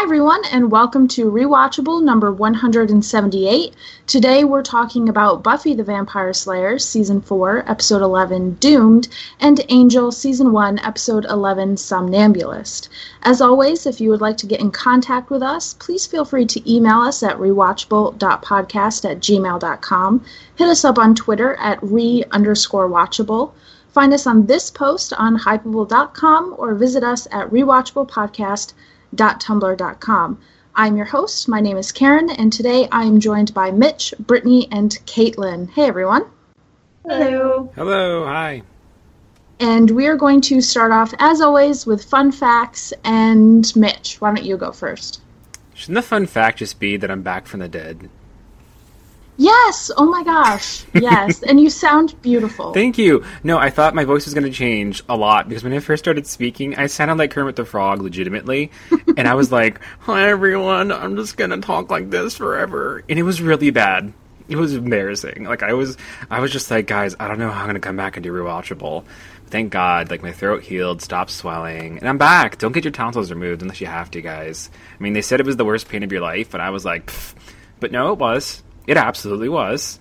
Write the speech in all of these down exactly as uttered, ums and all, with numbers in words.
everyone, and welcome to Rewatchable number one hundred seventy-eight. Today we're talking about Buffy the Vampire Slayer, Season four, Episode eleven, Doomed, and Angel, Season one, Episode eleven, Somnambulist. As always, if you would like to get in contact with us, please feel free to email us at rewatchable dot podcast at gmail dot com. Hit us up on Twitter at re underscore watchable. Find us on this post on hypeable dot com or visit us at rewatchablepodcast dot tumblr dot com. I'm your host. My name is Karen, and today I am joined by Mitch, Brittany, and Caitlin. Hey, everyone. Hello. Hello. Hi. And we are going to start off, as always, with fun facts. And Mitch, why don't you go first? Shouldn't the fun fact just be that I'm back from the dead? Yes! Oh my gosh. Yes. And you sound beautiful. Thank you. No, I thought my voice was going to change a lot because when I first started speaking, I sounded like Kermit the Frog legitimately. And I was like, hi everyone, I'm just going to talk like this forever. And it was really bad. It was embarrassing. Like I was, I was just like, guys, I don't know how I'm going to come back and do Rewatchable. Thank God, like my throat healed, stopped swelling, and I'm back. Don't get your tonsils removed unless you have to, guys. I mean, they said it was the worst pain of your life, and I was like, pfft. But no, it was. It absolutely was.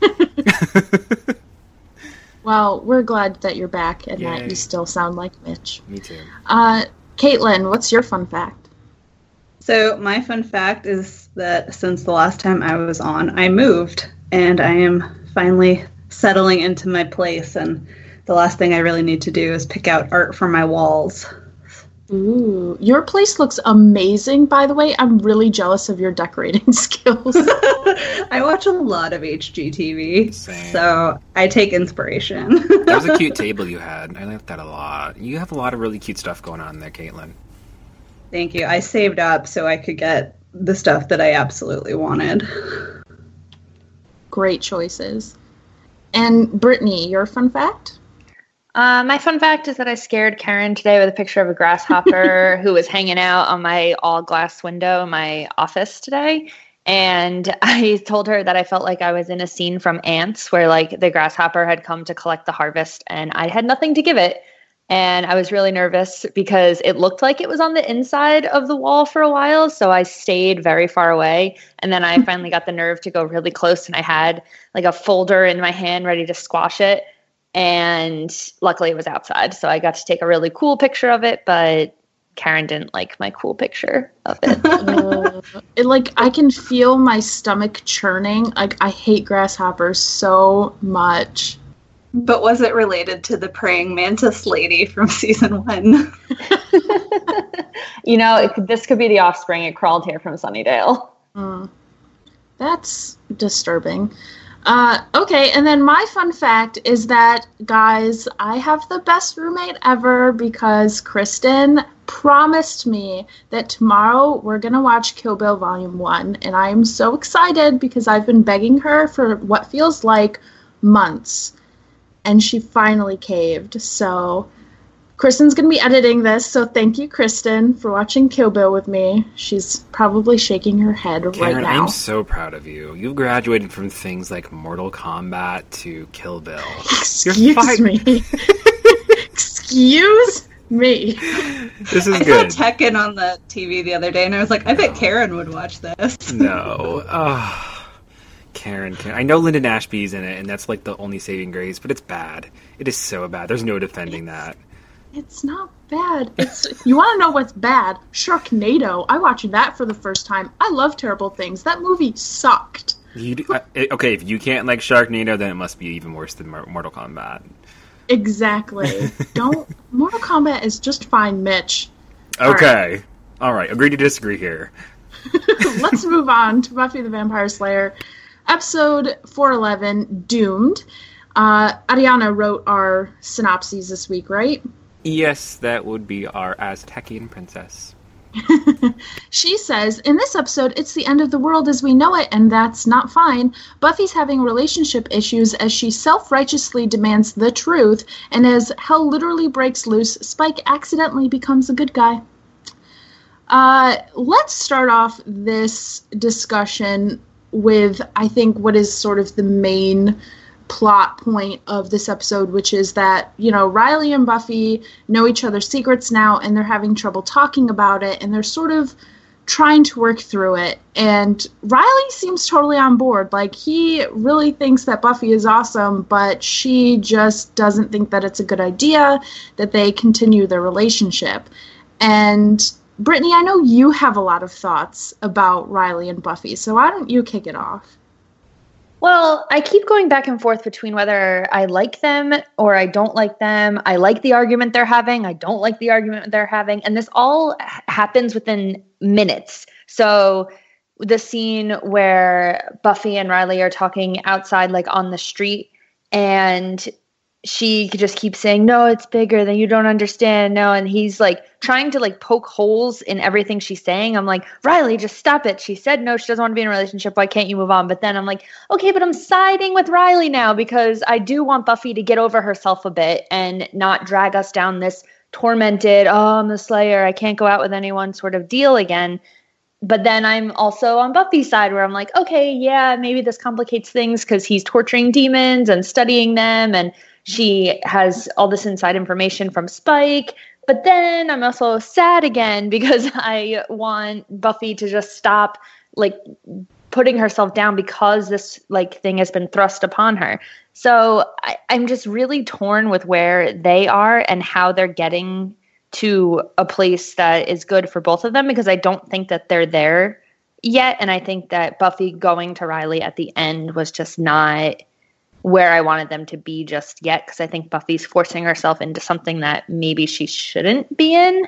Well, we're glad that you're back and Yay. that you still sound like Mitch. Me too. Uh, Caitlin, what's your fun fact? So my fun fact is that since the last time I was on, I moved, and I am finally settling into my place, and the last thing I really need to do is pick out art for my walls. Ooh, your place looks amazing, by the way. I'm really jealous of your decorating skills. I watch a lot of H G T V, Same. so I take inspiration. That was a cute table you had. I liked that a lot. You have a lot of really cute stuff going on there, Caitlin. Thank you. I saved up so I could get the stuff that I absolutely wanted. Great choices. And Brittany, your fun fact? Uh, my fun fact is that I scared Karen today with a picture of a grasshopper who was hanging out on my all-glass window in my office today. And I told her that I felt like I was in a scene from Ants where, like, the grasshopper had come to collect the harvest and I had nothing to give it. And I was really nervous because it looked like it was on the inside of the wall for a while. So I stayed very far away. And then I finally got the nerve to go really close, and I had, like, a folder in my hand ready to squash it. And luckily it was outside, so I got to take a really cool picture of it, but Karen didn't like my cool picture of it. uh, it like, I can feel my stomach churning. Like, I hate grasshoppers so much. But was it related to the praying mantis lady from season one? You know, it, this could be the offspring. It crawled here from Sunnydale. Mm. That's disturbing. Uh, okay, and then my fun fact is that, guys, I have the best roommate ever because Kristen promised me that tomorrow we're going to watch Kill Bill Volume one, and I am so excited because I've been begging her for what feels like months, and she finally caved. So Kristen's going to be editing this, so thank you, Kristen, for watching Kill Bill with me. She's probably shaking her head Karen, right now. I'm so proud of you. You've graduated from things like Mortal Kombat to Kill Bill. Excuse me. Excuse me. This is I good. saw Tekken on the T V the other day, and I was like, I bet Karen would watch this. No. Oh, Karen, Karen. I know Lyndon Ashby's in it, and that's like the only saving grace, but it's bad. It is so bad. There's no defending that. It's not bad. It's you want to know what's bad? Sharknado. I watched that for the first time. I love terrible things. That movie sucked. You do, uh, okay, if you can't like Sharknado, then it must be even worse than Mortal Kombat. Exactly. Don't. Mortal Kombat is just fine, Mitch. Okay. All right. Agree to disagree here. Let's move on to Buffy the Vampire Slayer, episode four eleven, Doomed. Uh, Ariana wrote our synopses this week, right? Yes, that would be our Aztecian princess. She says, in this episode, it's the end of the world as we know it, and that's not fine. Buffy's having relationship issues as she self-righteously demands the truth, and as hell literally breaks loose, Spike accidentally becomes a good guy. Uh, let's start off this discussion with, I think, what is sort of the main plot point of this episode, which is that, you know, Riley and Buffy know each other's secrets now, and they're having trouble talking about it, and they're sort of trying to work through it. And Riley seems totally on board. Like, he really thinks that Buffy is awesome, but she just doesn't think that it's a good idea that they continue their relationship. And Brittany, I know you have a lot of thoughts about Riley and Buffy, so why don't you kick it off? Well, I keep going back and forth between whether I like them or I don't like them. I like the argument they're having. I don't like the argument they're having. And this all happens within minutes. So the scene where Buffy and Riley are talking outside, like on the street, and she just keeps saying, no, it's bigger than you don't understand. No. And he's like trying to like poke holes in everything she's saying. I'm like, Riley, just stop it. She said, no, she doesn't want to be in a relationship. Why can't you move on? But then I'm like, okay, but I'm siding with Riley now because I do want Buffy to get over herself a bit and not drag us down this tormented, oh, I'm the Slayer, I can't go out with anyone sort of deal again. But then I'm also on Buffy's side where I'm like, okay, yeah, maybe this complicates things because he's torturing demons and studying them, and she has all this inside information from Spike. But then I'm also sad again because I want Buffy to just stop like putting herself down because this like thing has been thrust upon her. So I, I'm just really torn with where they are and how they're getting to a place that is good for both of them, because I don't think that they're there yet. And I think that Buffy going to Riley at the end was just not where I wanted them to be just yet, because I think Buffy's forcing herself into something that maybe she shouldn't be in.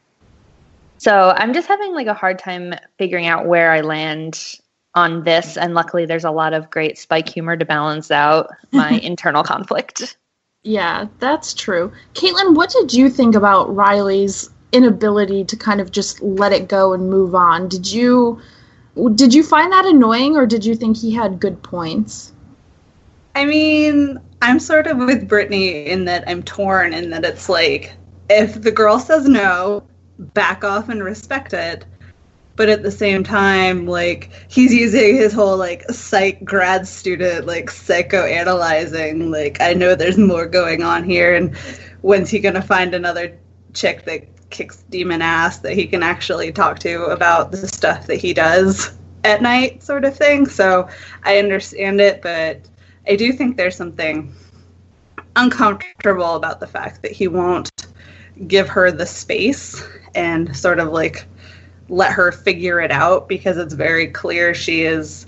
So I'm just having like a hard time figuring out where I land on this, and luckily there's a lot of great Spike humor to balance out my internal conflict. Yeah, that's true. Caitlin, what did you think about Riley's inability to kind of just let it go and move on? Did you did you find that annoying, or did you think he had good points? I mean, I'm sort of with Brittany in that I'm torn in that it's like, if the girl says no, back off and respect it. But at the same time, like, he's using his whole, like, psych grad student, like, psychoanalyzing, like, I know there's more going on here, and when's he gonna find another chick that kicks demon ass that he can actually talk to about the stuff that he does at night, sort of thing. So I understand it, but I do think there's something uncomfortable about the fact that he won't give her the space and sort of, like, let her figure it out, because it's very clear she is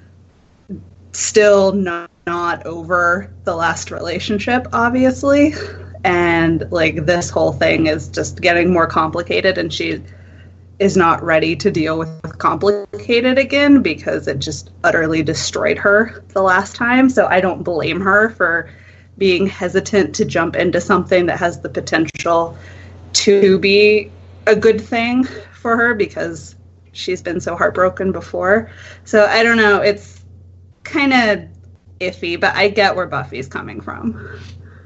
still not, not over the last relationship, obviously. And, like, this whole thing is just getting more complicated, and she is not ready to deal with complicated again because it just utterly destroyed her the last time. So I don't blame her for being hesitant to jump into something that has the potential to be a good thing for her, because she's been so heartbroken before. So I don't know, it's kind of iffy, but I get where Buffy's coming from.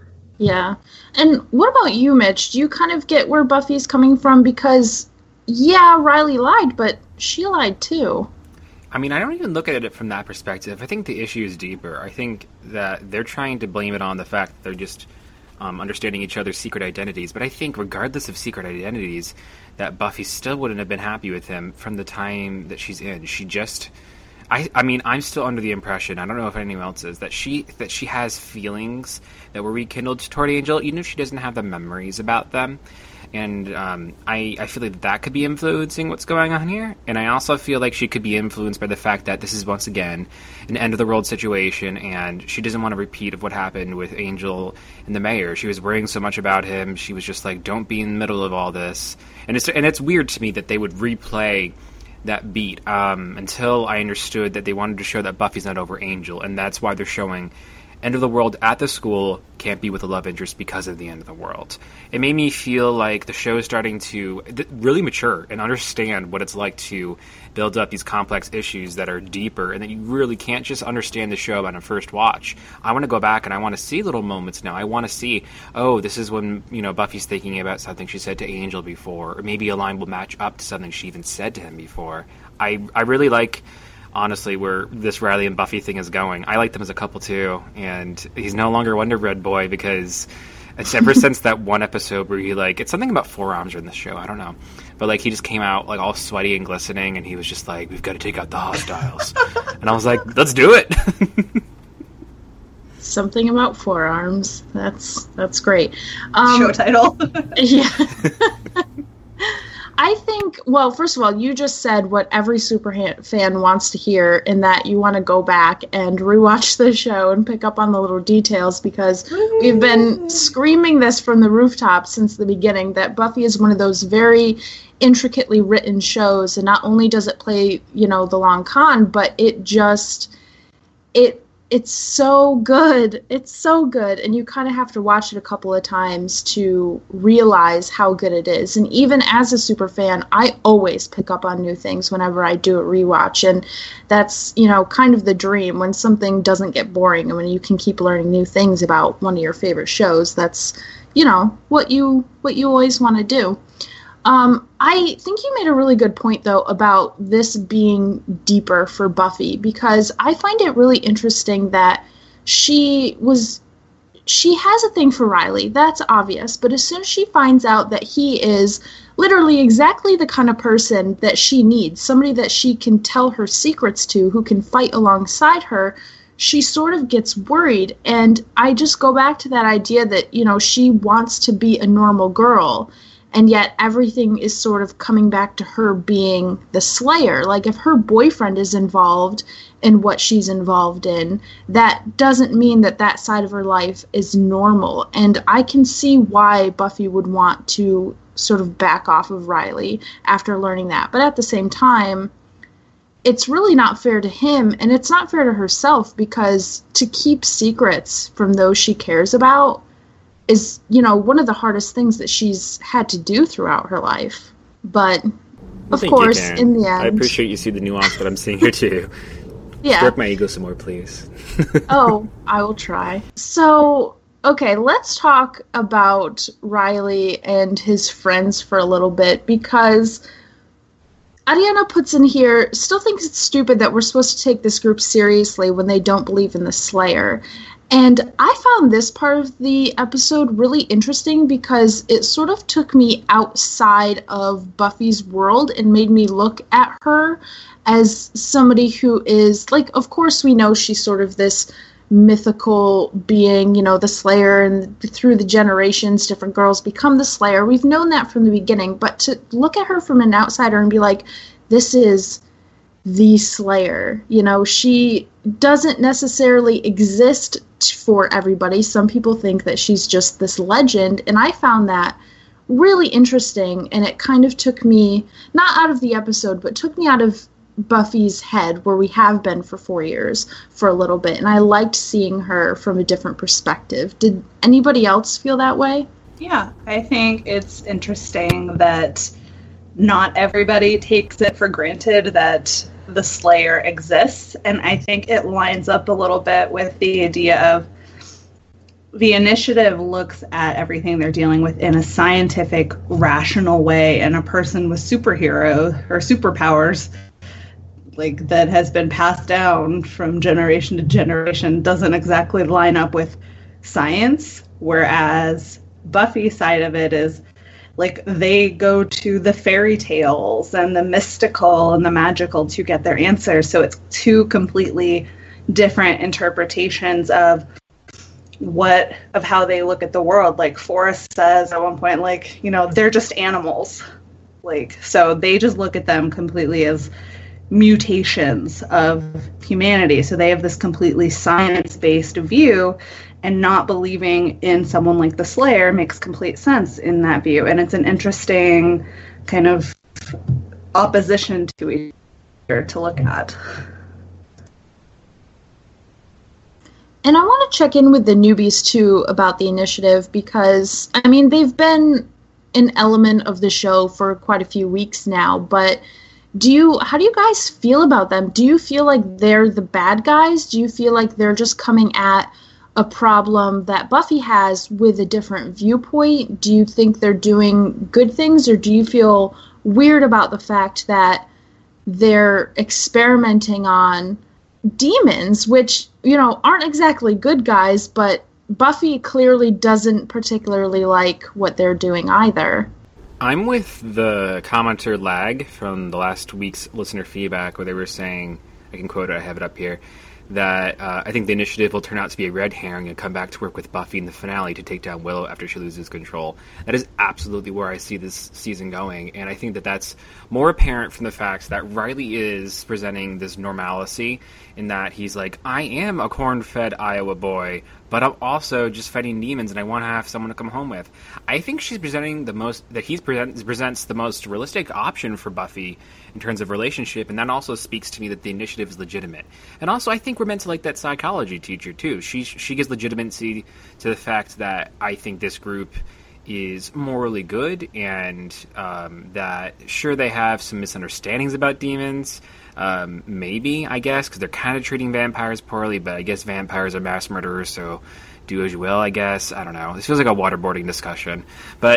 Yeah. And what about you, Mitch? Do you kind of get where Buffy's coming from? Because, yeah, Riley lied, but she lied too. I mean, I don't even look at it from that perspective. I think the issue is deeper. I think that they're trying to blame it on the fact that they're just um, understanding each other's secret identities. But I think regardless of secret identities, that Buffy still wouldn't have been happy with him from the time that she's in. She just... I, I mean, I'm still under the impression, I don't know if anyone else is, that she that she has feelings that were rekindled toward Angel, even if she doesn't have the memories about them. And um, I, I feel like that could be influencing what's going on here. And I also feel like she could be influenced by the fact that this is, once again, an end-of-the-world situation, and she doesn't want to repeat of what happened with Angel and the mayor. She was worrying so much about him. She was just like, don't be in the middle of all this. And it's, and it's weird to me that they would replay that beat um, until I understood that they wanted to show that Buffy's not over Angel, and that's why they're showing end of the world at the school can't be with a love interest because of the end of the world. It made me feel like the show is starting to th- really mature and understand what it's like to build up these complex issues that are deeper, and that you really can't just understand the show on a first watch. I want to go back and I want to see little moments now. I want to see, oh, this is when, you know, Buffy's thinking about something she said to Angel before, or maybe a line will match up to something she even said to him before. I, I really like... honestly, where this Riley and Buffy thing is going. I like them as a couple, too, and he's no longer Wonder Bread Boy because It's ever since that one episode where he, like, it's something about forearms in the show, I don't know. But, like, he just came out, like, all sweaty and glistening, and he was just like, we've got to take out the hostiles. And I was like, let's do it. Something about forearms. That's that's great. Um, Show title. Yeah. I think, well, first of all, you just said what every super fan wants to hear, in that you want to go back and rewatch the show and pick up on the little details, because we've been screaming this from the rooftops since the beginning, that Buffy is one of those very intricately written shows, and not only does it play, you know, the long con, but it just, it it's so good. It's so good. And you kind of have to watch it a couple of times to realize how good it is. And even as a super fan, I always pick up on new things whenever I do a rewatch. And that's, you know, kind of the dream, when something doesn't get boring and when you can keep learning new things about one of your favorite shows. That's, you know, what you what you always want to do. Um, I think you made a really good point, though, about this being deeper for Buffy, because I find it really interesting that she was, she has a thing for Riley, that's obvious, but as soon as she finds out that he is literally exactly the kind of person that she needs, somebody that she can tell her secrets to, who can fight alongside her, she sort of gets worried. And I just go back to that idea that, you know, she wants to be a normal girl, and yet everything is sort of coming back to her being the Slayer. Like, if her boyfriend is involved in what she's involved in, that doesn't mean that that side of her life is normal. And I can see why Buffy would want to sort of back off of Riley after learning that. But at the same time, it's really not fair to him, and it's not fair to herself, because to keep secrets from those she cares about is, you know, one of the hardest things that she's had to do throughout her life. But, of Thank course, you, in the end... I appreciate you see the nuance that I'm seeing here, too. Yeah. Stroke my ego some more, please. Oh, I will try. So, okay, let's talk about Riley and his friends for a little bit, because Ariana puts in here, still thinks it's stupid that we're supposed to take this group seriously when they don't believe in the Slayer. And I found this part of the episode really interesting, because it sort of took me outside of Buffy's world and made me look at her as somebody who is, like, of course we know she's sort of this mythical being, you know, the Slayer, and through the generations, different girls become the Slayer. We've known that from the beginning, but to look at her from an outsider and be like, this is the Slayer, you know, she doesn't necessarily exist for everybody. Some people think that she's just this legend, and I found that really interesting, and it kind of took me, not out of the episode, but took me out of Buffy's head, where we have been for four years for a little bit, and I liked seeing her from a different perspective. Did anybody else feel that way? Yeah, I think it's interesting that not everybody takes it for granted that the Slayer exists, and I think it lines up a little bit with the idea of the initiative looks at everything they're dealing with in a scientific, rational way, and a person with superhero or superpowers, like, that has been passed down from generation to generation, doesn't exactly line up with science, whereas Buffy's side of it is, like, they go to the fairy tales and the mystical and the magical to get their answers. So it's two completely different interpretations of what, of how they look at the world. Like, Forrest says at one point, like, you know, they're just animals. Like, so they just look at them completely as mutations of humanity. So they have this completely science-based view, and not believing in someone like the Slayer makes complete sense in that view. And it's an interesting kind of opposition to each other to look at. And I want to check in with the newbies, too, about the initiative, because, I mean, they've been an element of the show for quite a few weeks now, but do you, how do you guys feel about them? Do you feel like they're the bad guys? Do you feel like they're just coming at a problem that Buffy has with a different viewpoint? Do you think they're doing good things, or do you feel weird about the fact that they're experimenting on demons, which, you know, aren't exactly good guys, but Buffy clearly doesn't particularly like what they're doing either. I'm with the commenter Lag from the last week's listener feedback where they were saying, I can quote it, I have it up here, that uh, I think the initiative will turn out to be a red herring and come back to work with Buffy in the finale to take down Willow after she loses control. That is absolutely where I see this season going, and I think that that's more apparent from the fact that Riley is presenting this normalcy in that he's like, I am a corn-fed Iowa boy, but I'm also just fighting demons and I want to have someone to come home with. I think she's presenting the most, that he presents, presents the most realistic option for Buffy in terms of relationship, and that also speaks to me that the initiative is legitimate. And also, I think we're meant to like that psychology teacher, too. She, she gives legitimacy to the fact that I think this group is morally good, and um, that, sure, they have some misunderstandings about demons, um, maybe, I guess, because they're kind of treating vampires poorly, but I guess vampires are mass murderers, so do as you will, I guess. I don't know. This feels like a waterboarding discussion. But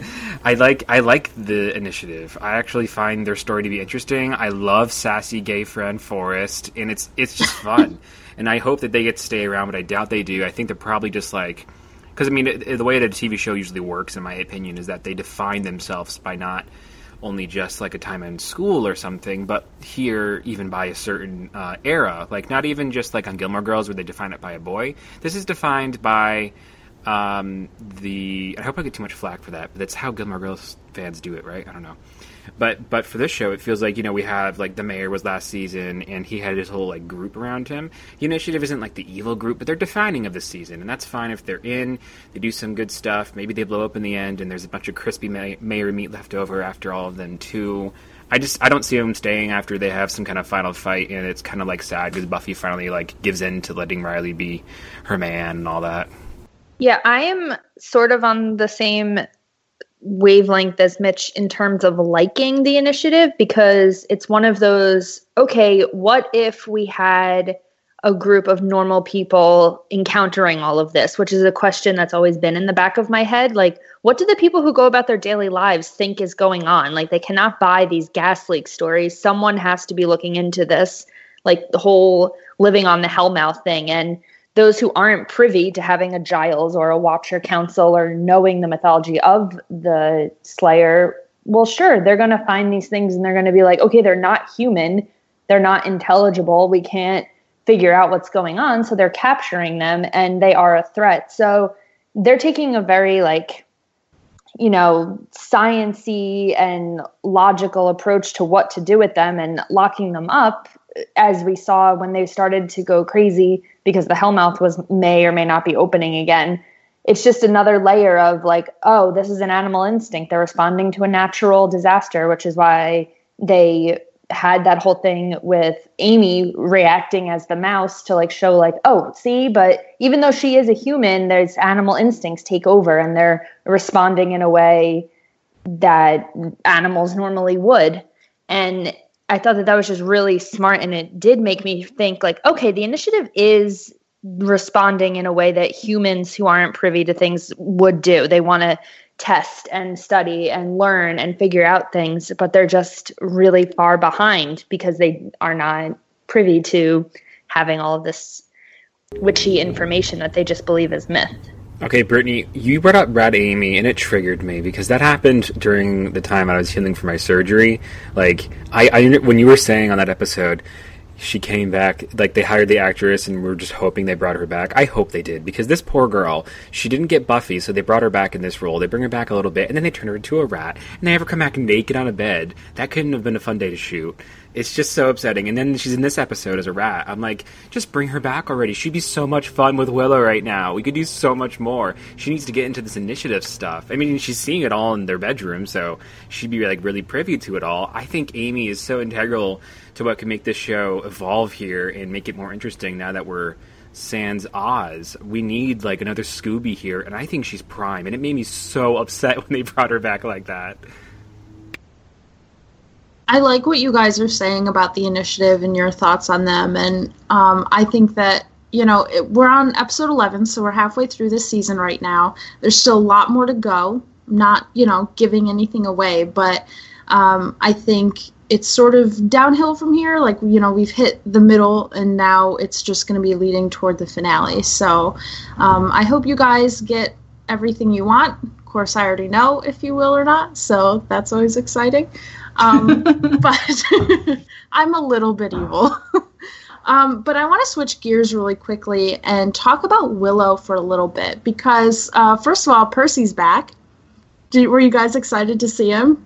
I like I like the initiative. I actually find their story to be interesting. I love sassy gay friend Forrest, and it's it's just fun. And I hope that they get to stay around, but I doubt they do. I think they're probably just like... Because, I mean, it, the way that a T V show usually works, in my opinion, is that they define themselves by not only just like a time in school or something, but here even by a certain uh, era. Like, not even just like on Gilmore Girls where they define it by a boy. This is defined by um, the... I hope I get too much flack for that, but that's how Gilmore Girls fans do it, right? I don't know. But but for this show, it feels like, you know, we have, like, the mayor was last season, and he had his whole, like, group around him. The initiative isn't, like, the evil group, but they're defining of the season, and that's fine if they're in, they do some good stuff, maybe they blow up in the end, and there's a bunch of crispy may- mayor meat left over after all of them, too. I just, I don't see them staying after they have some kind of final fight, and it's kind of, like, sad, because Buffy finally, like, gives in to letting Riley be her man and all that. Yeah, I am sort of on the same wavelength as Mitch in terms of liking the initiative, because it's one of those, okay, what if we had a group of normal people encountering all of this, which is a question that's always been in the back of my head. Like, what do the people who go about their daily lives think is going on? Like, they cannot buy these gas leak stories. Someone has to be looking into this, like the whole living on the Hellmouth thing. And those who aren't privy to having a Giles or a Watcher Council or knowing the mythology of the Slayer, well, sure, they're going to find these things and they're going to be like, okay, they're not human. They're not intelligible. We can't figure out what's going on. So they're capturing them and they are a threat. So they're taking a very, like, you know, science-y and logical approach to what to do with them and locking them up, as we saw when they started to go crazy because the Hellmouth was may or may not be opening again. It's just another layer of like, oh, this is an animal instinct. They're responding to a natural disaster, which is why they had that whole thing with Amy reacting as the mouse to like show like, oh, see, but even though she is a human, there's animal instincts take over and they're responding in a way that animals normally would. And I thought that that was just really smart, and it did make me think like, okay, the initiative is responding in a way that humans who aren't privy to things would do. They want to test and study and learn and figure out things, but they're just really far behind because they are not privy to having all of this witchy information that they just believe is myth. Okay, Brittany, you brought up Rad Amy, and it triggered me, because that happened during the time I was healing from my surgery. Like, I, I when you were saying on that episode, she came back, like, they hired the actress, and we were just hoping they brought her back. I hope they did, because this poor girl, she didn't get Buffy, so they brought her back in this role. They bring her back a little bit, and then they turn her into a rat, and they have her come back naked on a bed. That couldn't have been a fun day to shoot. It's just so upsetting. And then she's in this episode as a rat. I'm like, just bring her back already. She'd be so much fun with Willow right now. We could do so much more. She needs to get into this initiative stuff. I mean, she's seeing it all in their bedroom, so she'd be like really privy to it all. I think Amy is so integral to what can make this show evolve here and make it more interesting now that we're sans Oz. We need like another Scooby here, and I think she's prime. And it made me so upset when they brought her back like that. I like what you guys are saying about the initiative and your thoughts on them. And um, I think that, you know, it, we're on episode eleven, so we're halfway through this season right now. There's still a lot more to go. I'm not, you know, giving anything away, but um, I think it's sort of downhill from here. Like, you know, we've hit the middle, and now it's just going to be leading toward the finale. So um, I hope you guys get everything you want. Of course, I already know if you will or not, so that's always exciting. Um, but I'm a little bit evil. um, but I want to switch gears really quickly and talk about Willow for a little bit, because uh, first of all, Percy's back. Did, were you guys excited to see him?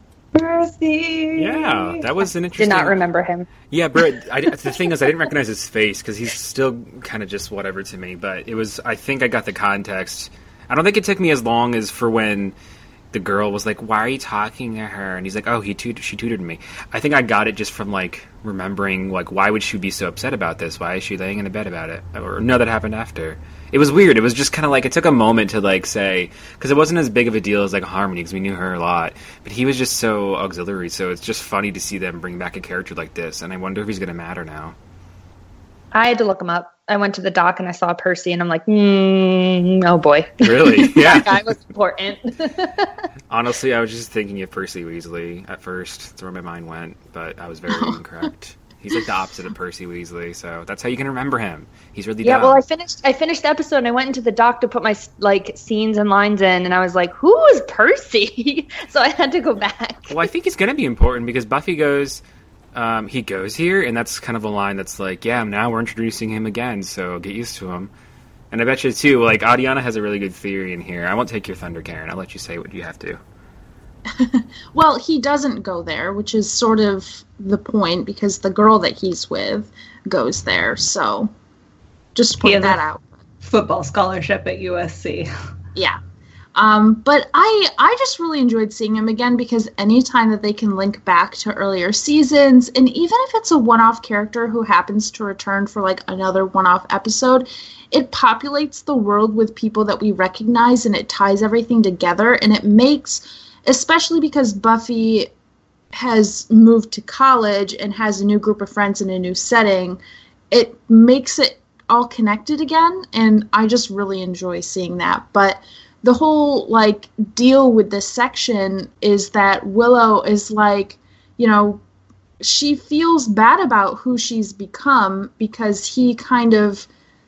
Percy! Yeah, that was an interesting... Did not remember him. Yeah, but I, the thing is, I didn't recognize his face, because he's still kind of just whatever to me, but it was, I think I got the context. I don't think it took me as long as for when the girl was like, why are you talking to her? And he's like, oh, he tut- she tutored me. I think I got it just from, like, remembering, like, why would she be so upset about this? Why is she laying in a bed about it? Or, no, that happened after. It was weird. It was just kind of like, it took a moment to, like, say, because it wasn't as big of a deal as, like, Harmony, because we knew her a lot. But he was just so auxiliary, so it's just funny to see them bring back a character like this, and I wonder if he's going to matter now. I had to look him up. I went to the doc and I saw Percy, and I'm like, mm, oh boy. Really? Yeah. That guy was important. Honestly, I was just thinking of Percy Weasley at first. That's where my mind went, but I was very incorrect. He's like the opposite of Percy Weasley, so that's how you can remember him. He's really yeah. dumb. Well, I finished. I finished the episode, and I went into the doc to put my like scenes and lines in, and I was like, "Who is Percy?" So I had to go back. Well, I think he's going to be important because Buffy goes, um, he goes here, and that's kind of a line that's like, "Yeah, now we're introducing him again, so get used to him." And I bet you too. Like Adiana has a really good theory in here. I won't take your thunder, Karen. I'll let you say what you have to. Well, he doesn't go there, which is sort of the point, because the girl that he's with goes there. So, just point that out. Football scholarship at U S C. Yeah. Um, but I I just really enjoyed seeing him again, because anytime that they can link back to earlier seasons, and even if it's a one-off character who happens to return for like another one-off episode, it populates the world with people that we recognize, and it ties everything together, and it makes... Especially because Buffy has moved to college and has a new group of friends in a new setting, it makes it all connected again, and I just really enjoy seeing that. But the whole, like, deal with this section is that Willow is, like, you know, she feels bad about who she's become because he kind of...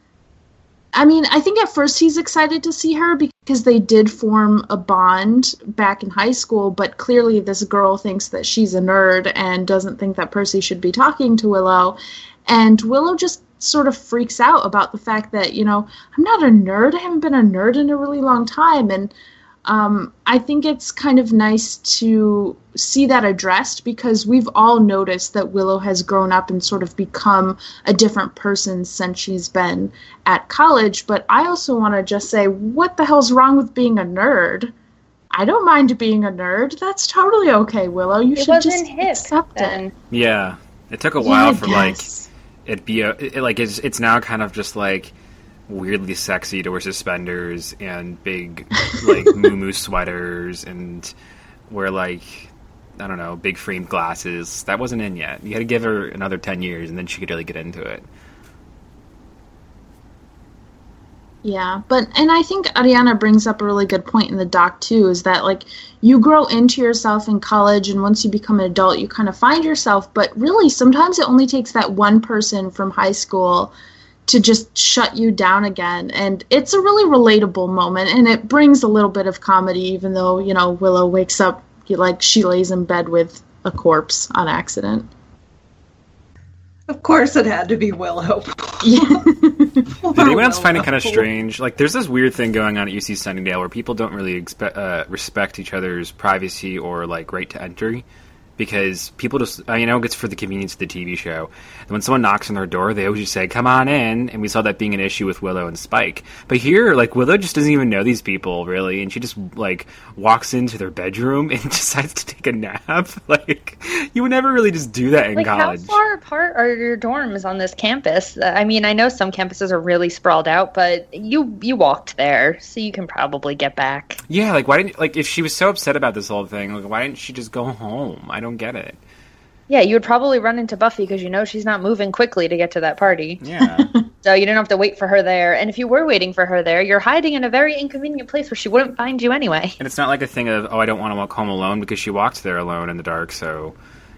I mean, I think at first he's excited to see her because they did form a bond back in high school, but clearly this girl thinks that she's a nerd and doesn't think that Percy should be talking to Willow. And Willow just sort of freaks out about the fact that, you know, I'm not a nerd. I haven't been a nerd in a really long time. And um, I think it's kind of nice to see that addressed, because we've all noticed that Willow has grown up and sort of become a different person since she's been at college. But I also want to just say, what the hell's wrong with being a nerd? I don't mind being a nerd. That's totally okay, Willow. You it should wasn't just hip accept then. it. Yeah, it took a while Yeah, for yes. like it be a it, like it's it's now kind of just like weirdly sexy to wear suspenders and big like moo sweaters and wear like I don't know big framed glasses. That wasn't in yet. You had to give her another ten years and then she could really get into it. Yeah, but, and I think Ariana brings up a really good point in the doc, too, is that, like, you grow into yourself in college, and once you become an adult, you kind of find yourself, but really, sometimes it only takes that one person from high school to just shut you down again, and it's a really relatable moment, and it brings a little bit of comedy, even though, you know, Willow wakes up, like, she lays in bed with a corpse on accident. Of course it had to be Willow. Yeah. Did anyone else find it kind of strange? Like, there's this weird thing going on at U C Sunnydale where people don't really expe- uh, respect each other's privacy or, like, right to entry. Because people just, uh, you know, it's for the convenience of the T V show. And when someone knocks on their door, they always just say, come on in. And we saw that being an issue with Willow and Spike. But here, like, Willow just doesn't even know these people, really. And she just, like, walks into their bedroom and decides to take a nap. Like, you would never really just do that in like, college. How far apart are your dorms on this campus? Uh, I mean, I know some campuses are really sprawled out, but you you walked there, so you can probably get back. Yeah, like, why didn't, like, if she was so upset about this whole thing, like, why didn't she just go home? I don't get it. Yeah, you would probably run into Buffy because you know she's not moving quickly to get to that party. Yeah. So you didn't have to wait for her there. And if you were waiting for her there, you're hiding in a very inconvenient place where she wouldn't find you anyway. And it's not like a thing of, oh, I don't want to walk home alone, because she walked there alone in the dark, so,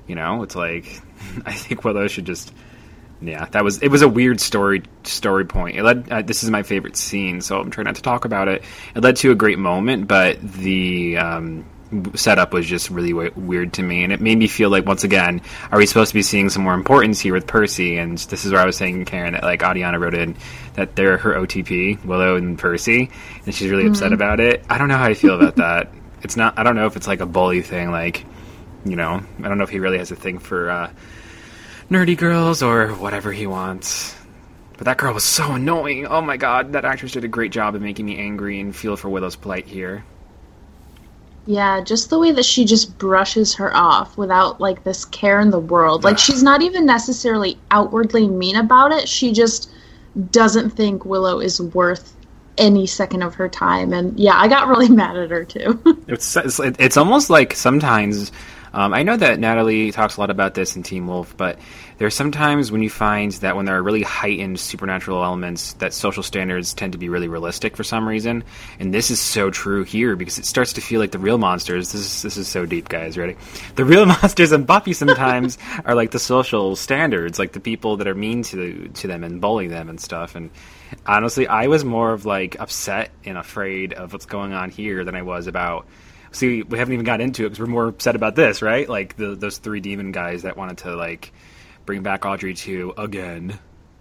You know, it's like, I think Willow should just, yeah, that was, it was a weird story, story point. It led, uh, this is my favorite scene, so I'm trying not to talk about it. It led to a great moment, but the, um, setup was just really w- weird to me, and it made me feel like, once again, are we supposed to be seeing some more importance here with Percy? And this is where I was saying, Karen, that like Adiana wrote in that they're her O T P, Willow and Percy, and she's really mm-hmm. upset about it. I don't know how I feel about that. It's not, I don't know if it's like a bully thing, like, you know, I don't know if he really has a thing for uh, nerdy girls or whatever he wants. But that girl was so annoying. Oh my god, that actress did a great job of making me angry and feel for Willow's plight here. Yeah, just the way that she just brushes her off without, like, this care in the world. Like, she's not even necessarily outwardly mean about it. She just doesn't think Willow is worth any second of her time. And, yeah, I got really mad at her, too. it's, it's it's almost like sometimes... Um, I know that Natalie talks a lot about this in Teen Wolf, but there are sometimes when you find that when there are really heightened supernatural elements, that social standards tend to be really realistic for some reason. And this is so true here, because it starts to feel like the real monsters. This is this is so deep, guys. Ready? The real monsters in Buffy sometimes are like the social standards, like the people that are mean to to them and bully them and stuff. And honestly, I was more of like upset and afraid of what's going on here than I was about... See, we haven't even got into it because we're more upset about this, right? Like the, those three demon guys that wanted to like bring back Audrey two again.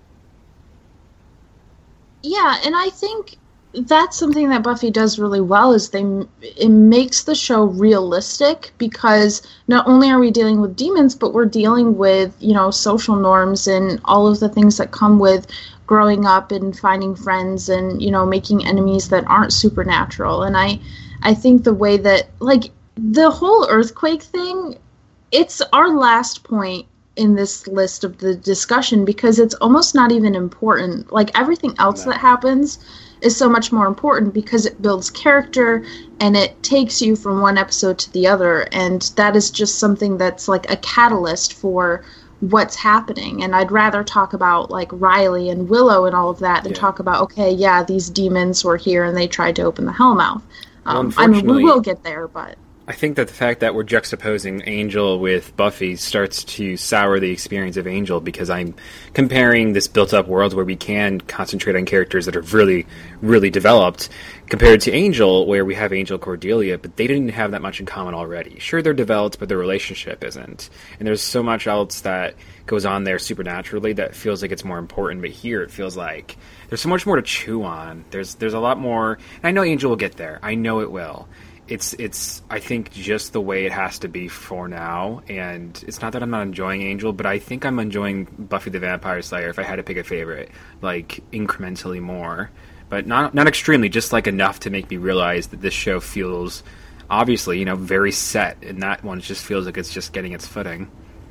Yeah, and I think that's something that Buffy does really well, is they it makes the show realistic, because not only are we dealing with demons, but we're dealing with, you know, social norms and all of the things that come with growing up and finding friends and, you know, making enemies that aren't supernatural. And I I think the way that, like, the whole earthquake thing, it's our last point in this list of the discussion, because it's almost not even important. Like, everything else no. that happens is so much more important, because it builds character and it takes you from one episode to the other, and that is just something that's like a catalyst for what's happening. And I'd rather talk about like Riley and Willow and all of that than yeah. talk about, okay, yeah, these demons were here and they tried to open the Hellmouth. Um, well, I mean, we will get there, but... I think that the fact that we're juxtaposing Angel with Buffy starts to sour the experience of Angel, because I'm comparing this built-up world where we can concentrate on characters that are really, really developed, compared to Angel, where we have Angel Cordelia, but they didn't have that much in common already. Sure, they're developed, but their relationship isn't. And there's so much else that goes on there supernaturally that feels like it's more important, but here it feels like there's so much more to chew on. There's there's a lot more, and I know Angel will get there. I know it will. It's, it's I think, just the way it has to be for now, and it's not that I'm not enjoying Angel, but I think I'm enjoying Buffy the Vampire Slayer, if I had to pick a favorite, like, incrementally more. But not not extremely, just, like, enough to make me realize that this show feels, obviously, you know, very set, and that one just feels like it's just getting its footing.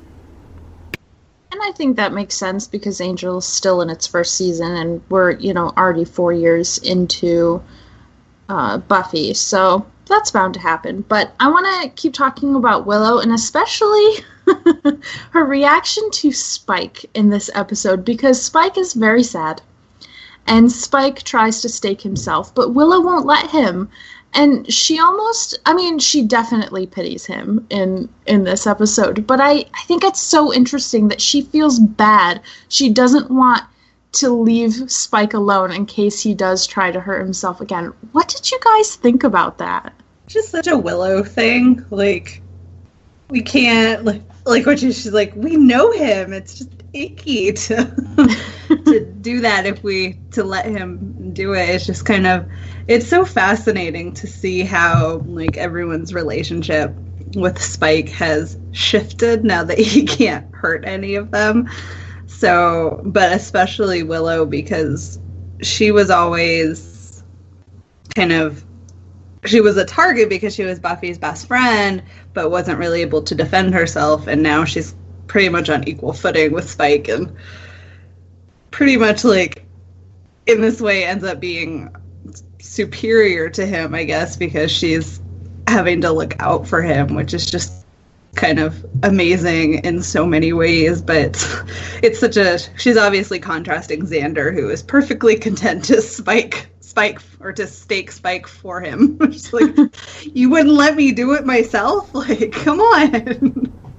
And I think that makes sense, because Angel is still in its first season, and we're, you know, already four years into uh, Buffy, so... that's bound to happen. But I want to keep talking about Willow, and especially her reaction to Spike in this episode, because Spike is very sad. And Spike tries to stake himself, but Willow won't let him. And she almost, I mean, she definitely pities him in, in this episode. But I, I think it's so interesting that she feels bad. She doesn't want to leave Spike alone in case he does try to hurt himself again. What did you guys think about that? Just such a Willow thing. Like, we can't, like, like what she's like, we know him. It's just icky to to do that if we, to let him do it. It's just kind of, it's so fascinating to see how, like, everyone's relationship with Spike has shifted now that he can't hurt any of them. So, but especially Willow, because she was always kind of, she was a target because she was Buffy's best friend, but wasn't really able to defend herself. And now she's pretty much on equal footing with Spike, and pretty much, like, in this way ends up being superior to him, I guess, because she's having to look out for him, which is just kind of amazing in so many ways. But it's, it's such a, she's obviously contrasting Xander, who is perfectly content to spike Spike or to stake Spike for him. Just like, you wouldn't let me do it myself? Like, come on.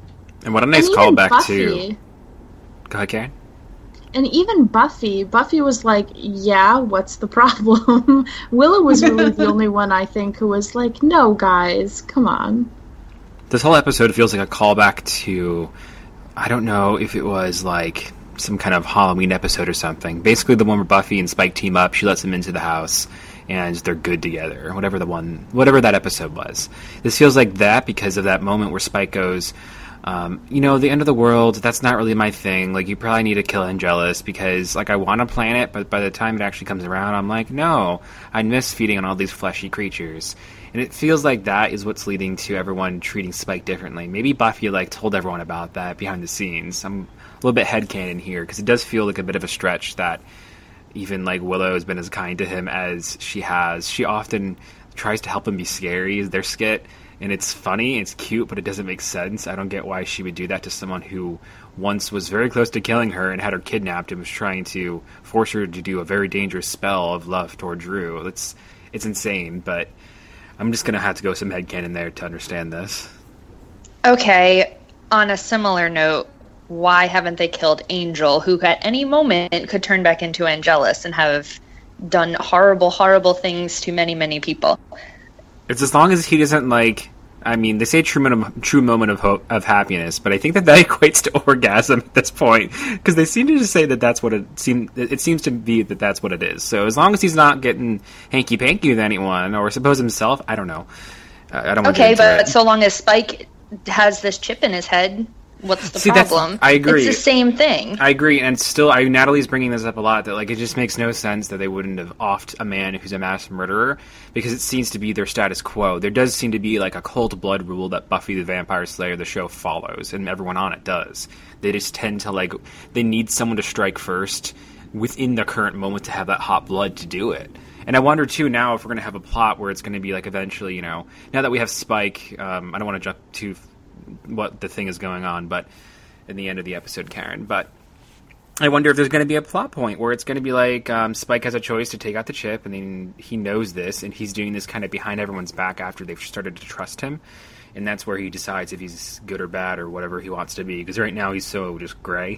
And what a nice And even callback, Buffy. too. Go ahead, Karen. And even Buffy, Buffy was like, yeah, what's the problem? Willow was really the only one, I think, who was like, no, guys, come on. This whole episode feels like a callback to, I don't know if it was like some kind of Halloween episode or something. Basically the one where Buffy and Spike team up, she lets him into the house, and they're good together. Whatever the one, whatever that episode was. This feels like that because of that moment where Spike goes, Um, you know, the end of the world, that's not really my thing. Like, you probably need to kill Angelus because, like, I want to plan it, but by the time it actually comes around, I'm like, no, I miss feeding on all these fleshy creatures. And it feels like that is what's leading to everyone treating Spike differently. Maybe Buffy, like, told everyone about that behind the scenes. I'm a little bit headcanon here because it does feel like a bit of a stretch that even, like, Willow has been as kind to him as she has. She often tries to help him be scary, their skit. And it's funny, it's cute, but it doesn't make sense. I don't get why she would do that to someone who once was very close to killing her and had her kidnapped and was trying to force her to do a very dangerous spell of love toward Drew. It's it's insane, but I'm just going to have to go some headcanon there to understand this. Okay, on a similar note, why haven't they killed Angel, who at any moment could turn back into Angelus and have done horrible, horrible things to many, many people? It's as long as he doesn't, like, I mean, they say true moment, true moment of hope, of happiness, but I think that that equates to orgasm at this point, because they seem to just say that that's what it seems, it seems to be that that's what it is. So as long as he's not getting hanky-panky with anyone, or suppose himself, I don't know. Uh, I don't want Okay, to get into but it. so long as Spike has this chip in his head, what's the See, that's- problem? I agree. It's the same thing. I agree, and still, I, Natalie's bringing this up a lot, that, like, it just makes no sense that they wouldn't have offed a man who's a mass murderer, because it seems to be their status quo. There does seem to be, like, a cold blood rule that Buffy the Vampire Slayer, the show, follows, and everyone on it does. They just tend to, like, they need someone to strike first within the current moment to have that hot blood to do it. And I wonder, too, now if we're going to have a plot where it's going to be, like, eventually, you know, now that we have Spike, um, I don't want to jump to what the thing is going on, but in the end of the episode, Karen, but I wonder if there's going to be a plot point where it's going to be like um, Spike has a choice to take out the chip, and then he knows this, and he's doing this kind of behind everyone's back after they've started to trust him, and that's where he decides if he's good or bad or whatever he wants to be, because right now he's so just gray.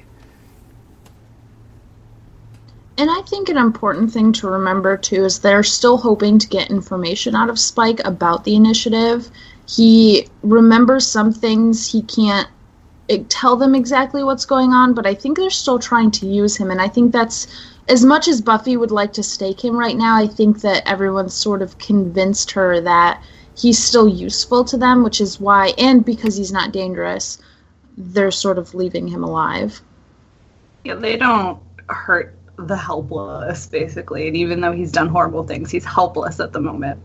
And I think an important thing to remember, too, is they're still hoping to get information out of Spike about the initiative. He remembers some things. He can't tell them exactly what's going on, but I think they're still trying to use him, and I think that's, as much as Buffy would like to stake him right now, I think that everyone's sort of convinced her that he's still useful to them, which is why, and because he's not dangerous, they're sort of leaving him alive. Yeah, they don't hurt the helpless, basically, and even though he's done horrible things, he's helpless at the moment.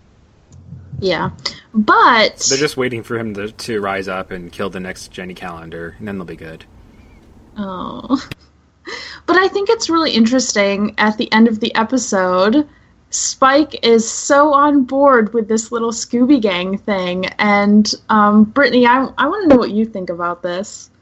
Yeah, but... They're just waiting for him to, to rise up and kill the next Jenny Calendar, and then they'll be good. Oh. But I think it's really interesting, at the end of the episode, Spike is so on board with this little Scooby Gang thing, and um, Brittany, I, I want to know what you think about this.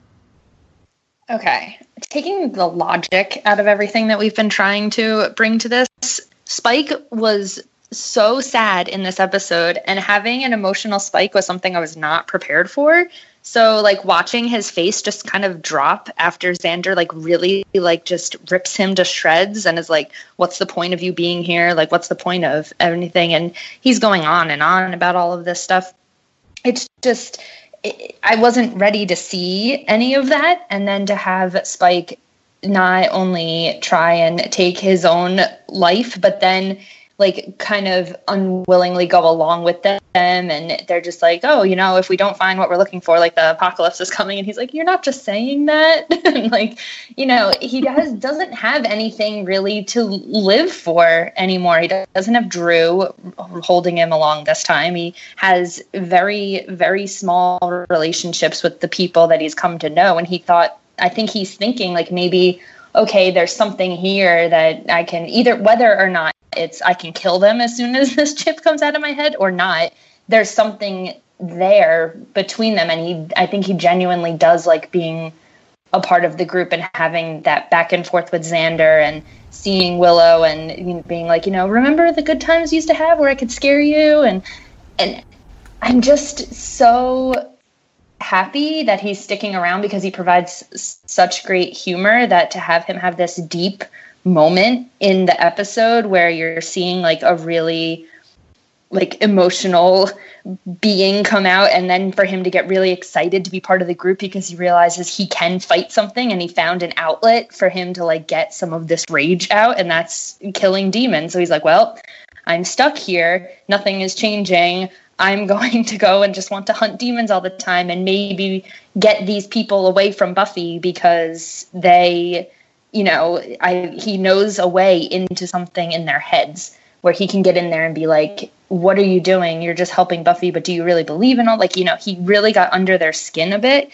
Okay. Taking the logic out of everything that we've been trying to bring to this, Spike was so sad in this episode, and having an emotional Spike was something I was not prepared for. So, like, watching his face just kind of drop after Xander, like, really, like, just rips him to shreds and is like, what's the point of you being here? Like, what's the point of anything? And he's going on and on about all of this stuff. It's just, it, I wasn't ready to see any of that. And then to have Spike not only try and take his own life, but then like kind of unwillingly go along with them, and they're just like, oh, you know, if we don't find what we're looking for, like the apocalypse is coming, and he's like, you're not just saying that. And like, you know, he does, doesn't have anything really to live for anymore. He doesn't have Drew holding him along this time. He has very, very small relationships with the people that he's come to know, and he thought, I think he's thinking like maybe, okay, there's something here that I can either, whether or not it's I can kill them as soon as this chip comes out of my head or not, there's something there between them. And he, I think he genuinely does like being a part of the group and having that back and forth with Xander and seeing Willow and you know, being like, you know, remember the good times we used to have where I could scare you? And, and I'm just so happy that he's sticking around because he provides s- such great humor that to have him have this deep moment in the episode where you're seeing like a really like emotional being come out, and then for him to get really excited to be part of the group because he realizes he can fight something and he found an outlet for him to like get some of this rage out, and that's killing demons. So he's like, well, I'm stuck here. Nothing is changing. I'm going to go and just want to hunt demons all the time and maybe get these people away from Buffy because they, you know, I he knows a way into something in their heads where he can get in there and be like, what are you doing? You're just helping Buffy, but do you really believe in all? Like, you know, he really got under their skin a bit.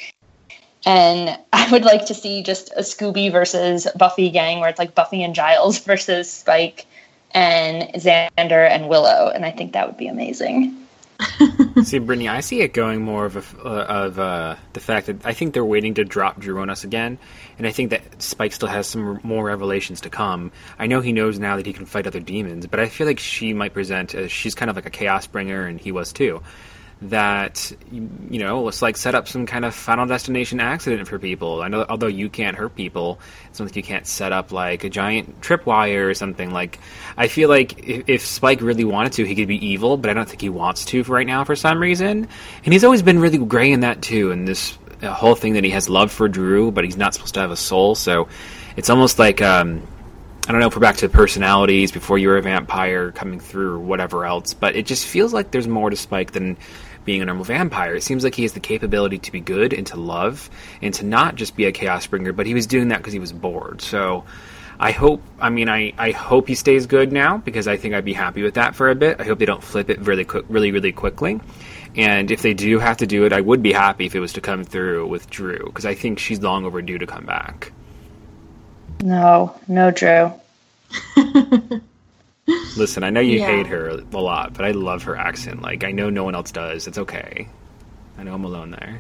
And I would like to see just a Scooby versus Buffy gang where it's like Buffy and Giles versus Spike and Xander and Willow. And I think that would be amazing. See, Brittany, I see it going more of a, uh, of uh, the fact that I think they're waiting to drop Drew on us again, and I think that Spike still has some more revelations to come. I know he knows now that he can fight other demons, but I feel like she might present as she's kind of like a chaos bringer, and he was too. That, you know, let's like set up some kind of Final Destination accident for people. I know, although you can't hurt people, it's not like you can't set up like a giant tripwire or something. Like, I feel like if, if Spike really wanted to, he could be evil, but I don't think he wants to right now for some reason. And he's always been really gray in that too. And this uh, whole thing that he has love for Drew, but he's not supposed to have a soul. So it's almost like, um, I don't know if we're back to personalities before you were a vampire coming through or whatever else, but it just feels like there's more to Spike than being a normal vampire. It seems like he has the capability to be good and to love and to not just be a chaos bringer, but he was doing that because he was bored. So I hope, I mean, I, I hope he stays good now because I think I'd be happy with that for a bit. I hope they don't flip it really quick, really, really quickly. And if they do have to do it, I would be happy if it was to come through with Drew because I think she's long overdue to come back. No, no Drew. Listen, I know you Yeah. hate her a lot, but I love her accent. Like, I know no one else does. It's okay. I know I'm alone there.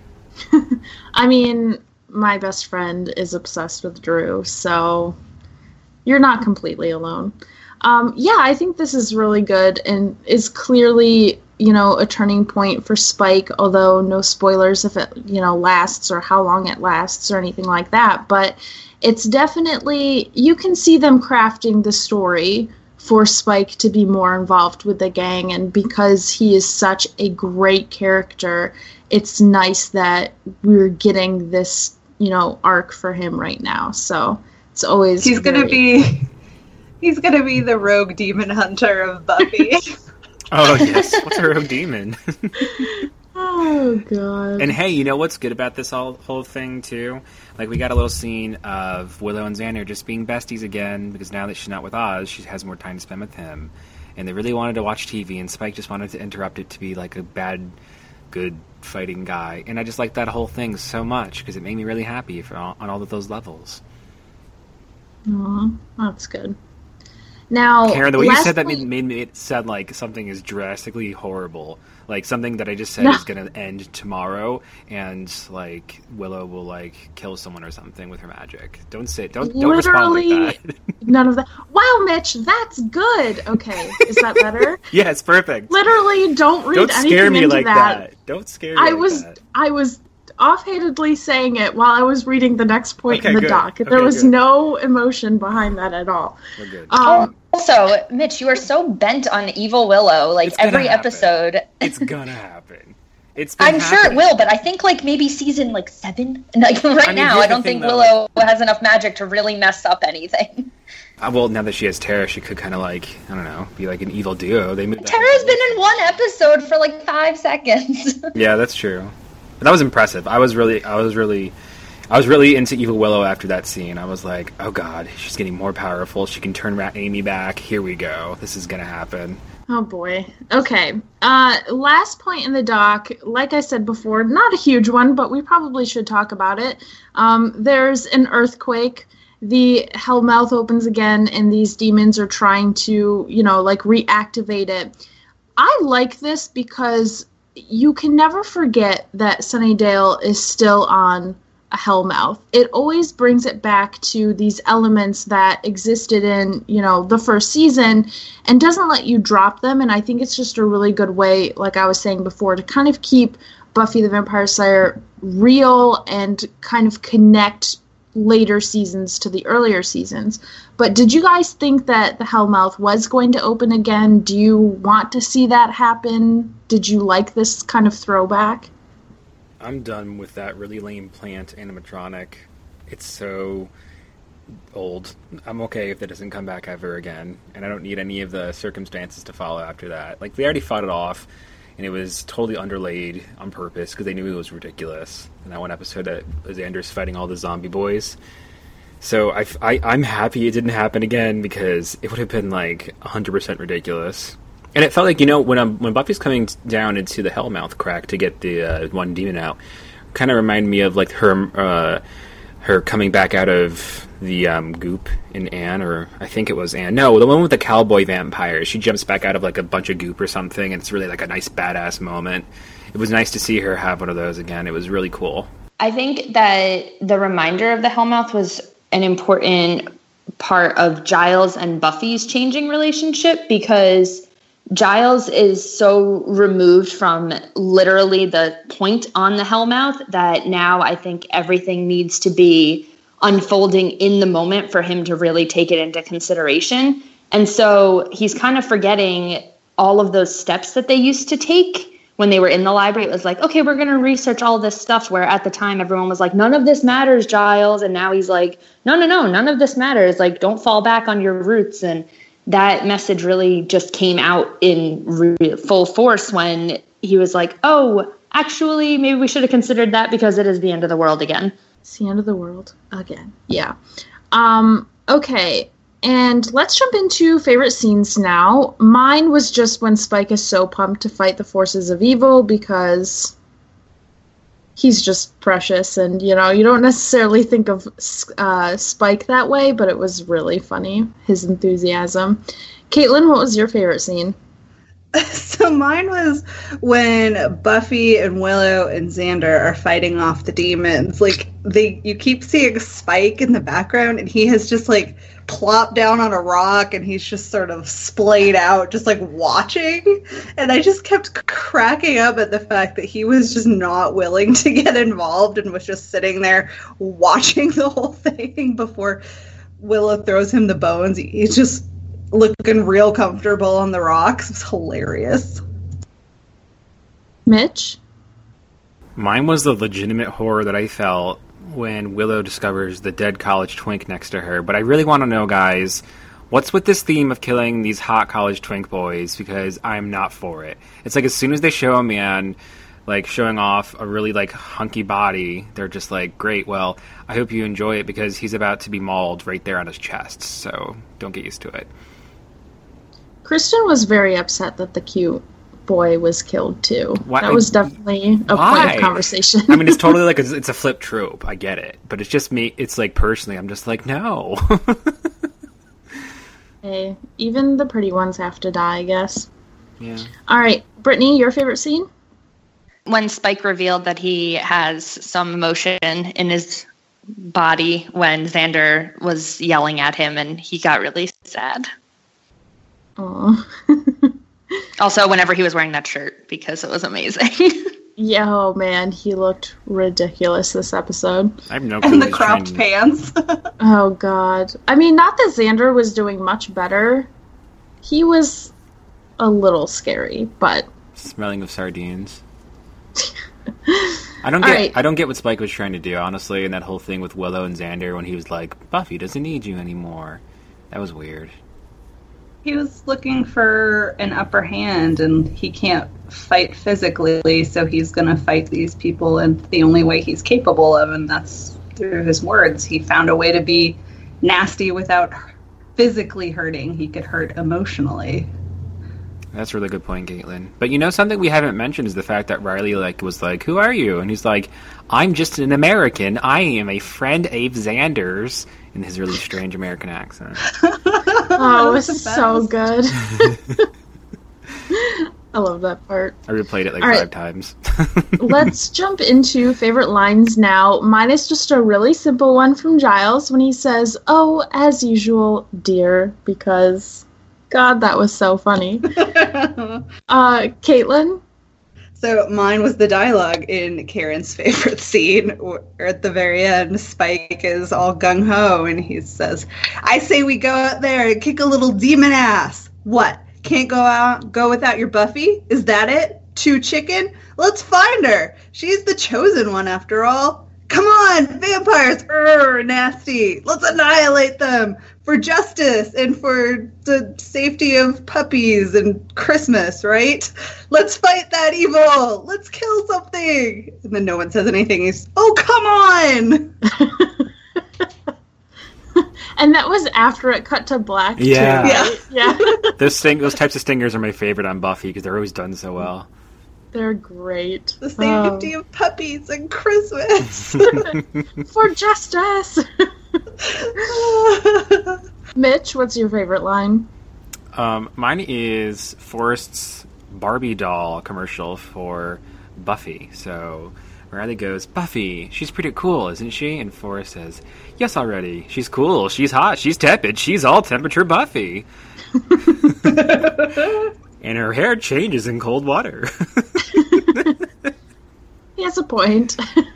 I mean, my best friend is obsessed with Drew, so you're not completely alone. Um, yeah, I think this is really good and is clearly, you know, a turning point for Spike, although no spoilers if it, you know, lasts or how long it lasts or anything like that. But it's definitely, you can see them crafting the story for Spike to be more involved with the gang, and because he is such a great character, it's nice that we're getting this, you know, arc for him right now. So it's always He's very... gonna be he's gonna be the rogue demon hunter of Buffy. Oh, yes. What's a rogue demon? Oh, God. And hey, you know what's good about this whole, whole thing, too? Like, we got a little scene of Willow and Xander just being besties again, because now that she's not with Oz, she has more time to spend with him. And they really wanted to watch T V, and Spike just wanted to interrupt it to be, like, a bad, good fighting guy. And I just liked that whole thing so much, because it made me really happy for all, on all of those levels. Aw, that's good. Now, Karen, the way you said that lastly- made, made me it sound like something is drastically horrible. Like, something that I just said No. is going to end tomorrow, and, like, Willow will, like, kill someone or something with her magic. Don't say Don't, don't respond like Literally that. none of that. Wow, Mitch, that's good. Okay, is that better? Yeah, it's perfect. Literally, don't read Don't anything scare me into like that. that. Don't scare me I like was that. I was offhandedly saying it while I was reading the next point Okay, in the good. doc. There Okay, was good. no emotion behind that at all. We're good. Um, Also, Mitch, you are so bent on Evil Willow. Like, It's gonna every happen. episode. It's gonna happen. It's been I'm sure it happening. will, but I think, like, maybe season, like, seven? Like, right I mean, now, here's I the don't thing, think though, Willow has enough magic to really mess up anything. Uh, well, now that she has Tara, she could kind of, like, I don't know, be like an evil duo. They moved Tara's been in one episode for, like, five seconds. Yeah, that's true. But that was impressive. I was really, I was really, I was really into Evil Willow after that scene. I was like, oh god, she's getting more powerful. She can turn Ra- Amy back. Here we go. This is gonna happen. Oh boy. Okay. Uh, last point in the doc, like I said before, not a huge one, but we probably should talk about it. Um, there's an earthquake. The Hellmouth opens again, and these demons are trying to, you know, like reactivate it. I like this because you can never forget that Sunnydale is still on a Hellmouth. It always brings it back to these elements that existed in, you know, the first season and doesn't let you drop them. And I think it's just a really good way, like I was saying before, to kind of keep Buffy the Vampire Slayer real and kind of connect later seasons to the earlier seasons. But did you guys think that the Hellmouth was going to open again? Do you want to see that happen? Did you like this kind of throwback? I'm done with that really lame plant animatronic. It's so old. I'm okay if it doesn't come back ever again, and I don't need any of the circumstances to follow after that. Like, they already fought it off, and it was totally underlaid on purpose because they knew it was ridiculous. And that one episode that Xander's fighting all the zombie boys. So I, I, I'm happy it didn't happen again because it would have been like one hundred percent ridiculous. And it felt like, you know, when um, when Buffy's coming down into the Hellmouth crack to get the uh, one demon out, kind of reminded me of like her uh, her coming back out of the um, goop in Anne, or I think it was Anne. No, the one with the cowboy vampire. She jumps back out of like a bunch of goop or something, and it's really like a nice badass moment. It was nice to see her have one of those again. It was really cool. I think that the reminder of the Hellmouth was an important part of Giles and Buffy's changing relationship, because Giles is so removed from literally the point on the Hellmouth that now I think everything needs to be unfolding in the moment for him to really take it into consideration. And so he's kind of forgetting all of those steps that they used to take when they were in the library. It was like, okay, we're going to research all this stuff, where at the time everyone was like, none of this matters, Giles. And now he's like, no, no, no, none of this matters. Like, don't fall back on your roots. And that message really just came out in re- full force when he was like, oh, actually, maybe we should have considered that because it is the end of the world again. It's the end of the world again. Yeah. Um, okay. And let's jump into favorite scenes now. Mine was just when Spike is so pumped to fight the forces of evil because he's just precious. And, you know, you don't necessarily think of uh, Spike that way, but it was really funny, his enthusiasm. Caitlin, what was your favorite scene? So mine was when Buffy and Willow and Xander are fighting off the demons. Like, they, you keep seeing Spike in the background, and he has just, like, plopped down on a rock, and he's just sort of splayed out, just, like, watching. And I just kept cracking up at the fact that he was just not willing to get involved and was just sitting there watching the whole thing before Willow throws him the bones. He's just looking real comfortable on the rocks. It's hilarious. Mitch? Mine was the legitimate horror that I felt when Willow discovers the dead college twink next to her. But I really want to know, guys, what's with this theme of killing these hot college twink boys? Because I'm not for it. It's like as soon as they show a man like showing off a really like hunky body, they're just like, great, well, I hope you enjoy it because he's about to be mauled right there on his chest. So don't get used to it. Kristen was very upset that the cute boy was killed too. Why? That was definitely a Why? point of conversation. I mean, it's totally like a, it's a flip trope. I get it, but it's just me. It's like personally, I'm just like, no. Hey, even the pretty ones have to die, I guess. Yeah. All right, Brittany, your favorite scene? When Spike revealed that he has some emotion in his body when Xander was yelling at him, and he got really sad. Oh. Also, whenever he was wearing that shirt, because it was amazing. Yeah, oh man, he looked ridiculous this episode. I have no clue. And the cropped pants. Oh god. I mean, not that Xander was doing much better. He was a little scary, but Smelling of sardines. I don't get right. I don't get what Spike was trying to do, honestly, and that whole thing with Willow and Xander when he was like, Buffy doesn't need you anymore. That was weird. He was looking for an upper hand, and he can't fight physically, so he's going to fight these people in the only way he's capable of, and that's through his words. He found a way to be nasty without physically hurting. He could hurt emotionally. That's a really good point, Caitlin. But you know, something we haven't mentioned is the fact that Riley like was like, who are you? And he's like, I'm just an American. I am a friend of Xander's, in his really strange American accent. oh, it was so good. I love that part. I replayed it like All five right. times. Let's jump into favorite lines now. Mine is just a really simple one from Giles when he says, oh, as usual, dear, because, God, that was so funny. uh, Caitlin? So mine was the dialogue in Karen's favorite scene, where at the very end, Spike is all gung-ho, and he says, I say we go out there and kick a little demon ass. What? Can't go out, go without your Buffy? Is that it? Too chicken? Let's find her. She's the chosen one, after all. Come on, vampires, Urgh, nasty. Let's annihilate them for justice and for the safety of puppies and Christmas, right? Let's fight that evil. Let's kill something. And then no one says anything. He's, oh, come on. And that was after it cut to black, yeah. too. Yeah. Yeah. Those, sting- those types of stingers are my favorite on Buffy because they're always done so well. They're great. The safety Oh. of puppies and Christmas. For justice. Mitch, what's your favorite line? Um, mine is Forrest's Barbie doll commercial for Buffy. So Riley goes, Buffy, she's pretty cool, isn't she? And Forrest says, yes, already. She's cool. She's hot. She's tepid. She's all temperature Buffy. And her hair changes in cold water. He has a point.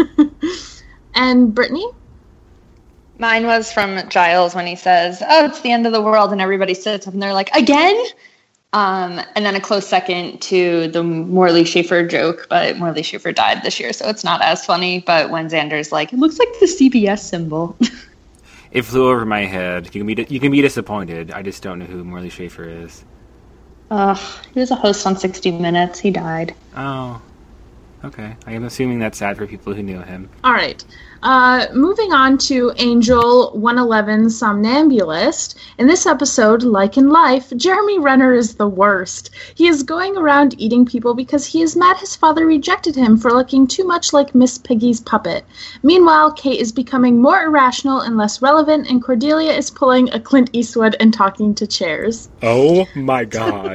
And Brittany? Mine was from Giles when he says, oh, it's the end of the world, and everybody sits up and they're like, again? Um, and then a close second to the Morley Schaefer joke, but Morley Schaefer died this year, so it's not as funny. But when Xander's like, it looks like the C B S symbol. It flew over my head. You can be you can be disappointed. I just don't know who Morley Schaefer is. Ugh, he was a host on sixty minutes. He died. Oh, okay. I am assuming that's sad for people who knew him. All right. Uh, moving on to Angel one eleven Somnambulist. In this episode, like in life, Jeremy Renner is the worst. He is going around eating people because he is mad his father rejected him for looking too much like Miss Piggy's puppet. Meanwhile, Kate is becoming more irrational and less relevant, and Cordelia is pulling a Clint Eastwood and talking to chairs. Oh my god.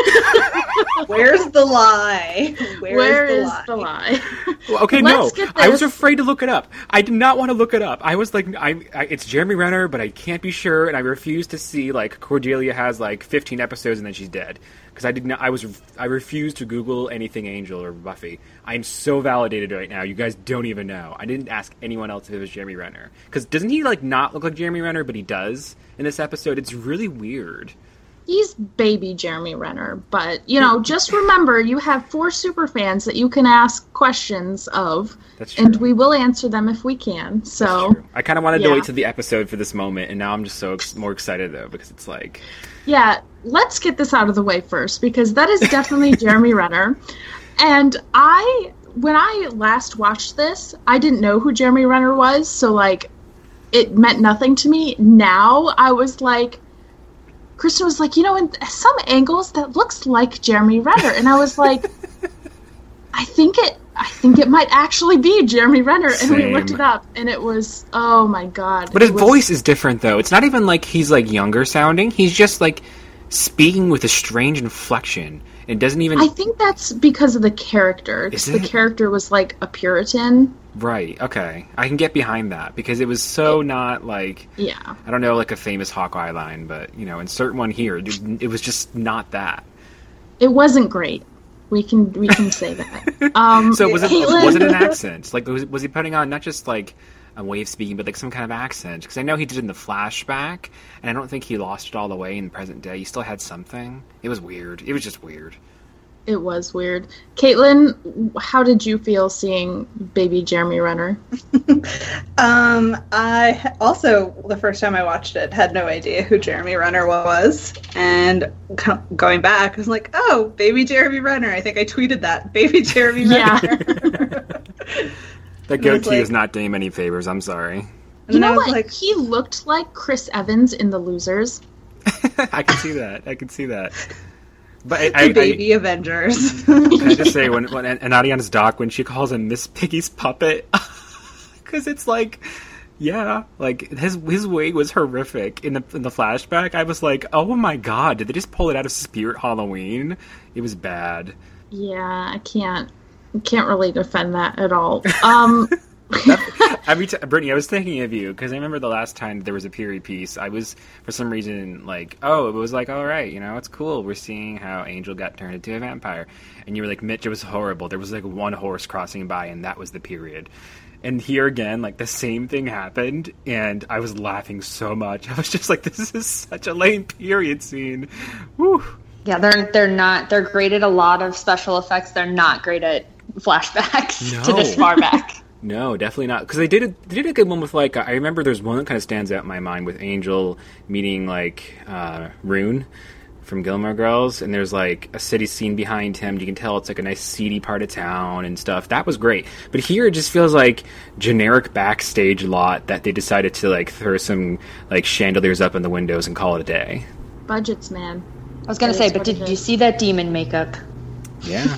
Where's the lie? Where, Where is, is the, the lie? lie? Well, okay, Let's no. get I was this. afraid to look it up. I did not want to look it up. I was like, I, I, it's Jeremy Renner, but I can't be sure, and I refuse to see like Cordelia has like fifteen episodes and then she's dead because I did not. I was I refused to Google anything Angel or Buffy. I'm so validated right now. You guys don't even know. I didn't ask anyone else if it was Jeremy Renner because doesn't he like not look like Jeremy Renner, but he does in this episode. It's really weird. He's baby Jeremy Renner, but, you know, just remember you have four super fans that you can ask questions of, That's true. and we will answer them if we can, so, I kind of wanted yeah. to wait to the episode for this moment, and now I'm just so ex- more excited, though, because it's like... yeah, let's get this out of the way first, because that is definitely Jeremy Renner, and I, when I last watched this, I didn't know who Jeremy Renner was, so, like, it meant nothing to me. Now, I was like... Kristen was like, you know, in some angles that looks like Jeremy Renner, and I was like, I think it, I think it might actually be Jeremy Renner, and Same. we looked it up, and it was, oh my god! But his it was, voice is different, though. It's not even like he's like younger sounding. He's just like speaking with a strange inflection. It doesn't even. I think that's because of the character. Is The it? character was like a Puritan. Right. Okay. I can get behind that because it was so not like Yeah, I don't know, like a famous Hawkeye line, but you know, insert one here. It it was just not that. it wasn't great. We can we can say that. Um, So was it Caitlin- was it an accent? Like was, was he putting on not just like a way of speaking, but like some kind of accent? Because I know he did it in the flashback, and I don't think he lost it all the way in the present day. He still had something. It was weird. It was just weird. It was weird. Caitlin, how did you feel seeing baby Jeremy Renner? Um, I ha- also, the first time I watched it, had no idea who Jeremy Renner was. And co- going back, I was like, oh, baby Jeremy Renner. I think I tweeted that. Baby Jeremy Yeah. Renner. That And I was goatee like- is not doing many favors. I'm sorry. And You then I know was what? like, He looked like Chris Evans in The Losers. I can see that. I can see that. But I, the I, I, baby Avengers. Can I just say, when, when and Adiana's doc, when she calls him Miss Piggy's puppet, because it's like, yeah, like his his way was horrific in the in the flashback. I was like, oh my god, did they just pull it out of Spirit Halloween? It was bad. Yeah, I can't can't really defend that at all. Um, That, every t- Brittany, I was thinking of you because I remember the last time there was a period piece. I was, for some reason, like, oh, it was like, all right, you know, it's cool. We're seeing how Angel got turned into a vampire. And you were like, Mitch, it was horrible. There was like one horse crossing by, and that was the period. And here again, like, the same thing happened, and I was laughing so much. I was just like, this is such a lame period scene. Woo. Yeah, they're they're not. They're great at a lot of special effects. They're not great at flashbacks No. to this far back. No, definitely not. Because they did a, they did a good one with, like, I remember there's one that kind of stands out in my mind with Angel meeting, like, uh, Rune from Gilmore Girls, and there's, like, a city scene behind him. You can tell it's, like, a nice seedy part of town and stuff. That was great. But here it just feels like generic backstage lot that they decided to, like, throw some, like, chandeliers up in the windows and call it a day. Budgets, man. I was gonna That say, is but what did it you is. see that demon makeup? Yeah.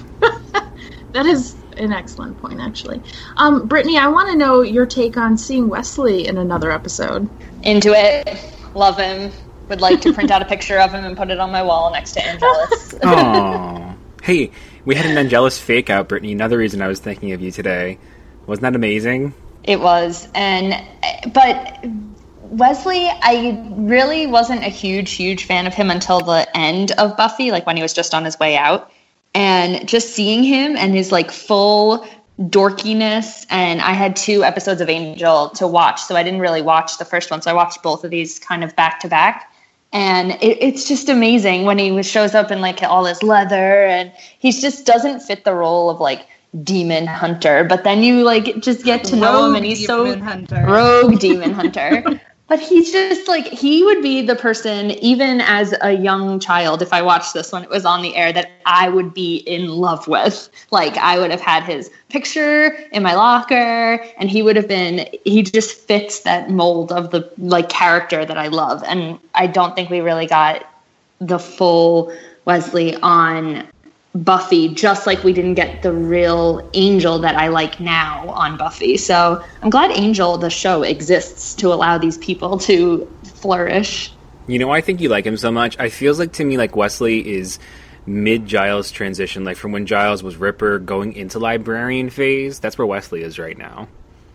That is an excellent point, actually. Um, Brittany, I want to know your take on seeing Wesley in another episode. Into it. Love him. Would like to print out a picture of him and put it on my wall next to Angelus. Aww. Hey, we had an Angelus fake out, Brittany. Another reason I was thinking of you today. Wasn't that amazing? It was. And but Wesley, I really wasn't a huge, huge fan of him until the end of Buffy, like when he was just on his way out. And just seeing him and his like full dorkiness, and I had two episodes of Angel to watch, so I didn't really watch the first one, so I watched both of these kind of back to back. And it, it's just amazing when he shows up in like all his leather, and he just doesn't fit the role of like demon hunter. But then you like just get to know him, and he's so hunter. rogue demon hunter. But he's just like, he would be the person, even as a young child, if I watched this when it was on the air, that I would be in love with. Like, I would have had his picture in my locker, and he would have been, he just fits that mold of the, like, character that I love. And I don't think we really got the full Wesley on Buffy, just like we didn't get the real Angel that I like now on Buffy. So I'm glad Angel, the show, exists to allow these people to flourish. You know why I think you like him so much? I feels like to me like Wesley is mid Giles transition, like from when Giles was Ripper going into librarian phase. That's where Wesley is right now.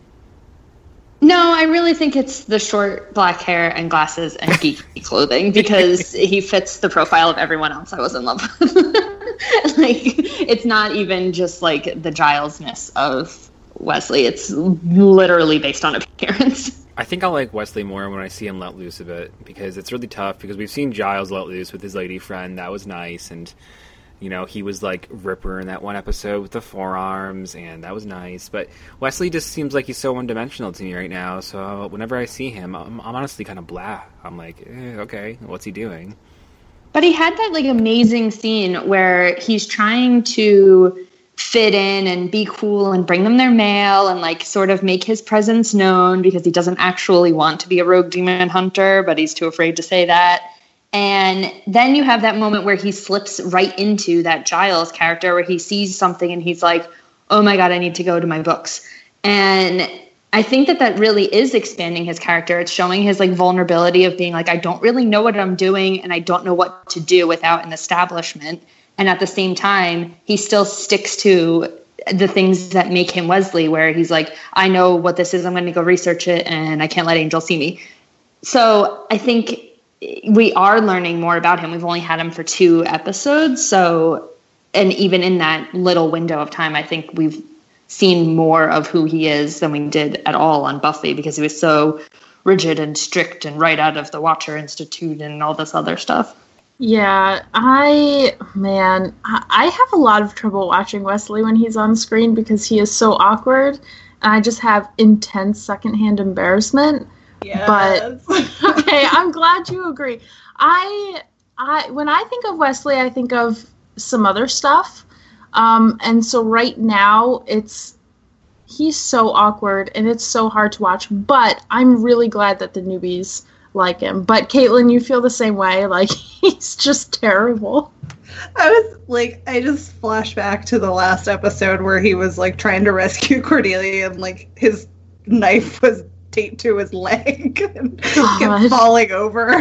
No, I really think it's the short black hair and glasses and geeky clothing, because he fits the profile of everyone else I was in love with. Like, it's not even just like the Gilesness of Wesley. It's literally based on appearance. I think I'll like Wesley more when I see him let loose a bit, because it's really tough, because we've seen Giles let loose with his lady friend. That was nice, and you know, he was like Ripper in that one episode with the forearms, and that was nice. But Wesley just seems like he's so one-dimensional to me right now, so whenever I see him, I'm, I'm honestly kind of blah. I'm like, eh, okay, what's he doing? But he had that like amazing scene where he's trying to fit in and be cool and bring them their mail and like sort of make his presence known, because he doesn't actually want to be a rogue demon hunter, but he's too afraid to say that. And then you have that moment where he slips right into that Giles character where he sees something and he's like, oh my God, I need to go to my books. And I think that that really is expanding his character. It's showing his like vulnerability of being like, I don't really know what I'm doing, and I don't know what to do without an establishment. And at the same time, he still sticks to the things that make him Wesley, where he's like, I know what this is. I'm going to go research it, and I can't let Angel see me. So I think we are learning more about him. We've only had him for two episodes. So, and even in that little window of time, I think we've seen more of who he is than we did at all on Buffy, because he was so rigid and strict and right out of the Watcher Institute and all this other stuff. Yeah, I, man, I I have a lot of trouble watching Wesley when he's on screen because he is so awkward, and I just have intense secondhand embarrassment. Yes. But, okay, I'm glad you agree. I, I, when I think of Wesley, I think of some other stuff. Um, and so right now, it's, he's so awkward, and it's so hard to watch, but I'm really glad that the newbies like him. But Caitlin, you feel the same way? Like, he's just terrible. I was like, I just flashed back to the last episode where he was like trying to rescue Cordelia, and like his knife was taped to his leg and God. kept falling over.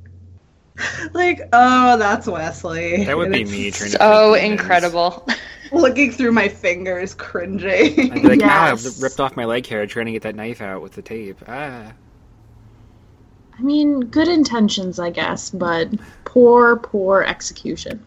Like, oh, that's Wesley. That would And be it's me trying to So fake demons. incredible. looking through my fingers, cringing. I'd be like, Yes. ah, I've ripped off my leg hair trying to get that knife out with the tape. Ah. I mean, good intentions, I guess, but poor, poor execution.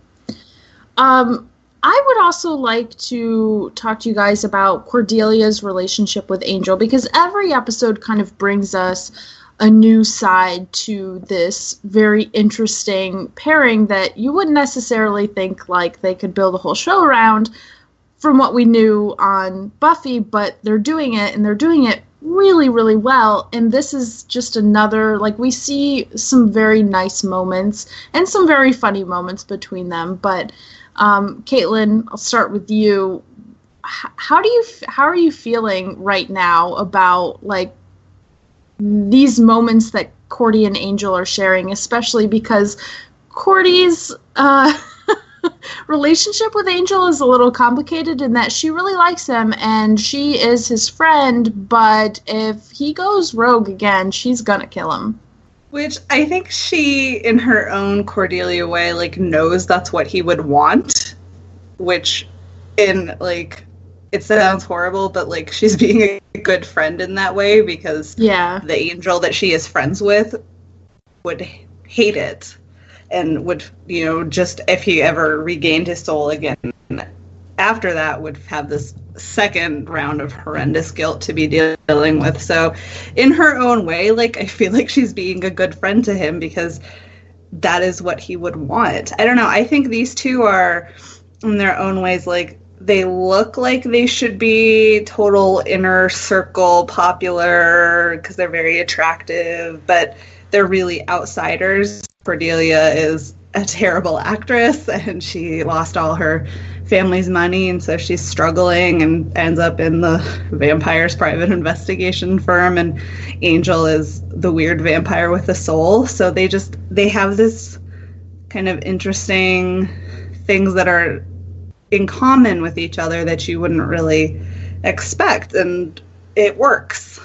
Um, I would also like to talk to you guys about Cordelia's relationship with Angel, because every episode kind of brings us a new side to this very interesting pairing that you wouldn't necessarily think like they could build a whole show around from what we knew on Buffy, but they're doing it, and they're doing it really, really well. And this is just another, like, we see some very nice moments and some very funny moments between them. But um, Caitlin, I'll start with you. H- how do you, how are you feeling right now about, like, these moments that Cordy and Angel are sharing, especially because Cordy's uh, relationship with Angel is a little complicated in that she really likes him and she is his friend, but if he goes rogue again, she's gonna kill him. Which I think she, in her own Cordelia way, like, knows that's what he would want. Which, in, like, it sounds horrible, but, like, she's being a good friend in that way because Yeah. the Angel that she is friends with would hate it and would, you know, just if he ever regained his soul again after that would have this second round of horrendous guilt to be dealing with. So in her own way, like, I feel like she's being a good friend to him because that is what he would want. I don't know. I think these two are, in their own ways, like, they look like they should be total inner circle popular because they're very attractive, but they're really outsiders. Cordelia is a terrible actress and she lost all her family's money, and so she's struggling and ends up in the vampire's private investigation firm, and Angel is the weird vampire with a soul. So they just, they have this kind of interesting things that are in common with each other that you wouldn't really expect, and it works.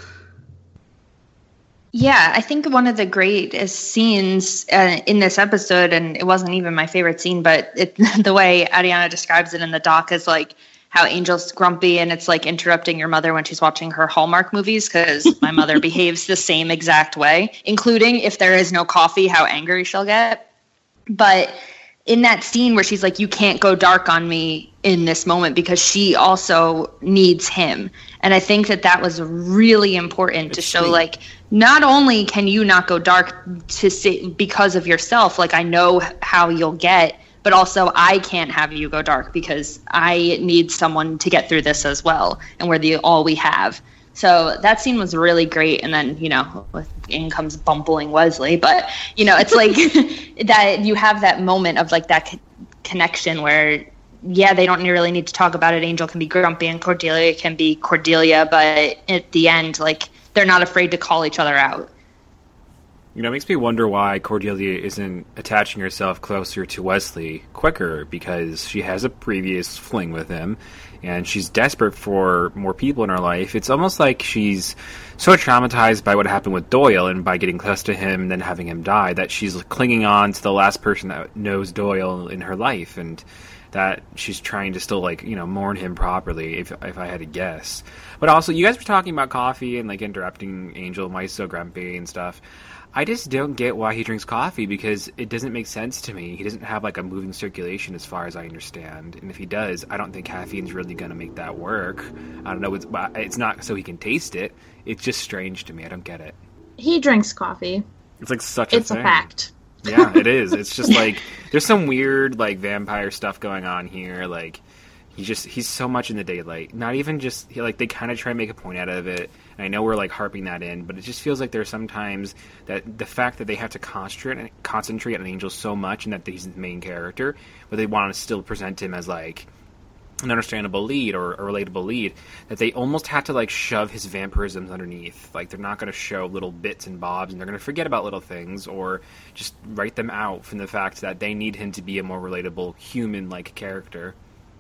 Yeah, I think one of the greatest scenes uh, in this episode, and it wasn't even my favorite scene, but it, the way Ariana describes it in the doc is like how Angel's grumpy and it's like interrupting your mother when she's watching her Hallmark movies, because my mother behaves the same exact way, including if there is no coffee, how angry she'll get. But in that scene where she's like, you can't go dark on me in this moment, because she also needs him. And I think that that was really important it's to show, sweet. Like, not only can you not go dark to say, because of yourself, like, I know how you'll get, but also I can't have you go dark because I need someone to get through this as well. And we're the all we have. So that scene was really great. And then, you know, in comes bumbling Wesley. But, you know, it's like that you have that moment of like that co- connection where, yeah, they don't really need to talk about it. Angel can be grumpy and Cordelia can be Cordelia. But at the end, like, they're not afraid to call each other out. You know, it makes me wonder why Cordelia isn't attaching herself closer to Wesley quicker, because she has a previous fling with him, and she's desperate for more people in her life. It's almost like she's so traumatized by what happened with Doyle and by getting close to him and then having him die that she's clinging on to the last person that knows Doyle in her life, and that she's trying to still, like, you know, mourn him properly, if if I had to guess. But also, you guys were talking about coffee and, like, interrupting Angel, why he's so grumpy and stuff. I just don't get why he drinks coffee, because it doesn't make sense to me. He doesn't have, like, a moving circulation as far as I understand. And if he does, I don't think caffeine's really going to make that work. I don't know. It's, it's not so he can taste it. It's just strange to me. I don't get it. He drinks coffee. It's, like, such a it's thing. It's a fact. Yeah, it is. It's just, like, there's some weird, like, vampire stuff going on here. Like, he just, he's so much in the daylight. Not even just, he, like, they kind of try to make a point out of it. And I know we're, like, harping that in, but it just feels like there's sometimes that the fact that they have to concentrate, concentrate on Angel so much and that he's the main character, but they want to still present him as, like, an understandable lead or a relatable lead, that they almost have to, like, shove his vampirisms underneath. Like, they're not going to show little bits and bobs, and they're going to forget about little things or just write them out from the fact that they need him to be a more relatable human-like character.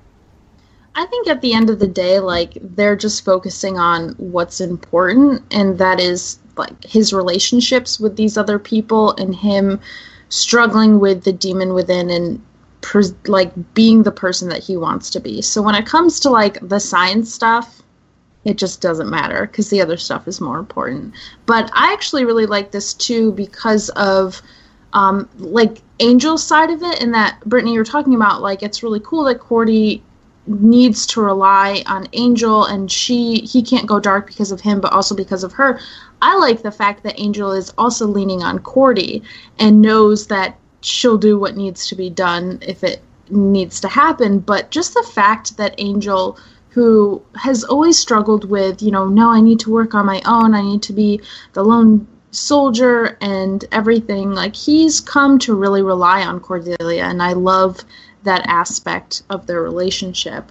I think at the end of the day, like, they're just focusing on what's important, and that is, like, his relationships with these other people and him struggling with the demon within and pres- like being the person that he wants to be. So when it comes to like the science stuff, it just doesn't matter because the other stuff is more important. But I actually really like this too because of um, like Angel's side of it, and that Brittany, you're talking about like it's really cool that Cordy needs to rely on Angel and she he can't go dark because of him, but also because of her. I like the fact that Angel is also leaning on Cordy and knows that she'll do what needs to be done if it needs to happen. But just the fact that Angel, who has always struggled with, you know, no, I need to work on my own, I need to be the lone soldier and everything, like he's come to really rely on Cordelia, and I love that aspect of their relationship.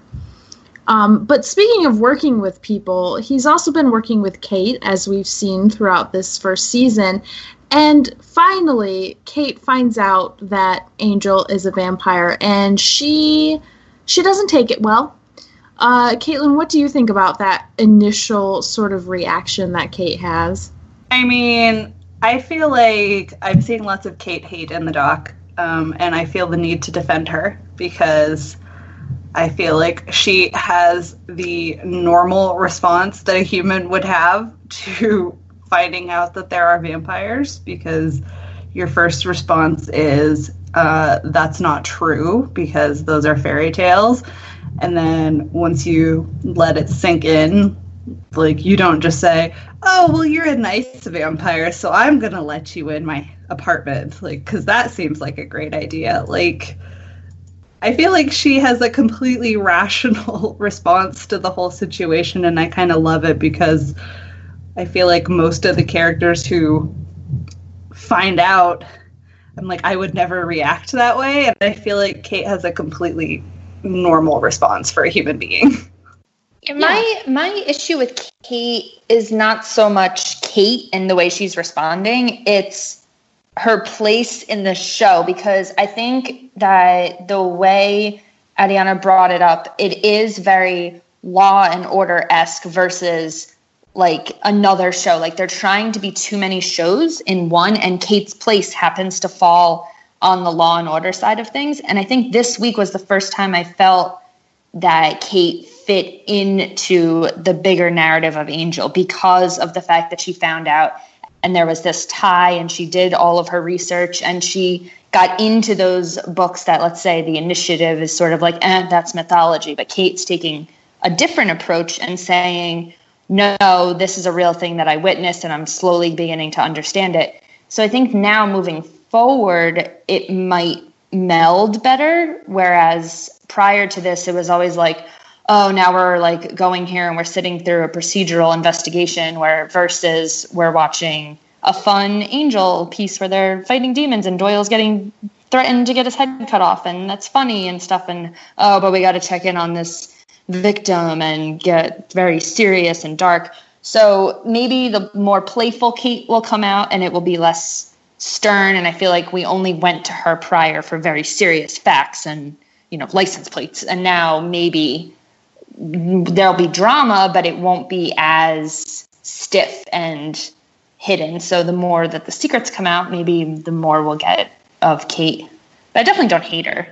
Um, but speaking of working with people, he's also been working with Kate, as we've seen throughout this first season. And finally, Kate finds out that Angel is a vampire, and she she doesn't take it well. Uh, Caitlin, what do you think about that initial sort of reaction that Kate has? I mean, I feel like I'm seeing lots of Kate hate in the doc, um, and I feel the need to defend her because I feel like she has the normal response that a human would have to finding out that there are vampires, because your first response is, uh, that's not true, because those are fairy tales. And then once you let it sink in, like, you don't just say, oh, well, you're a nice vampire, so I'm going to let you in my apartment. Like, because that seems like a great idea. Like, I feel like she has a completely rational response to the whole situation, and I kind of love it because I feel like most of the characters who find out, I'm like, I would never react that way, and I feel like Kate has a completely normal response for a human being. My my issue with Kate is not so much Kate and the way she's responding, it's her place in the show, because I think that the way Ariana brought it up, it is very Law and Order-esque versus like another show. Like they're trying to be too many shows in one, and Kate's place happens to fall on the Law and Order side of things. And I think this week was the first time I felt that Kate fit into the bigger narrative of Angel because of the fact that she found out and there was this tie, and she did all of her research and she got into those books that, let's say, the Initiative is sort of like, eh, that's mythology. But Kate's taking a different approach and saying, no, this is a real thing that I witnessed and I'm slowly beginning to understand it. So I think now moving forward, it might meld better. Whereas prior to this, it was always like, oh, now we're like going here and we're sitting through a procedural investigation, where versus we're watching a fun Angel piece where they're fighting demons and Doyle's getting threatened to get his head cut off, and that's funny and stuff. And oh, but we got to check in on this victim and get very serious and dark. So maybe the more playful Kate will come out and it will be less stern. And I feel like we only went to her prior for very serious facts and, you know, license plates. And now maybe there'll be drama, but it won't be as stiff and hidden. So the more that the secrets come out, maybe the more we'll get of Kate. But I definitely don't hate her.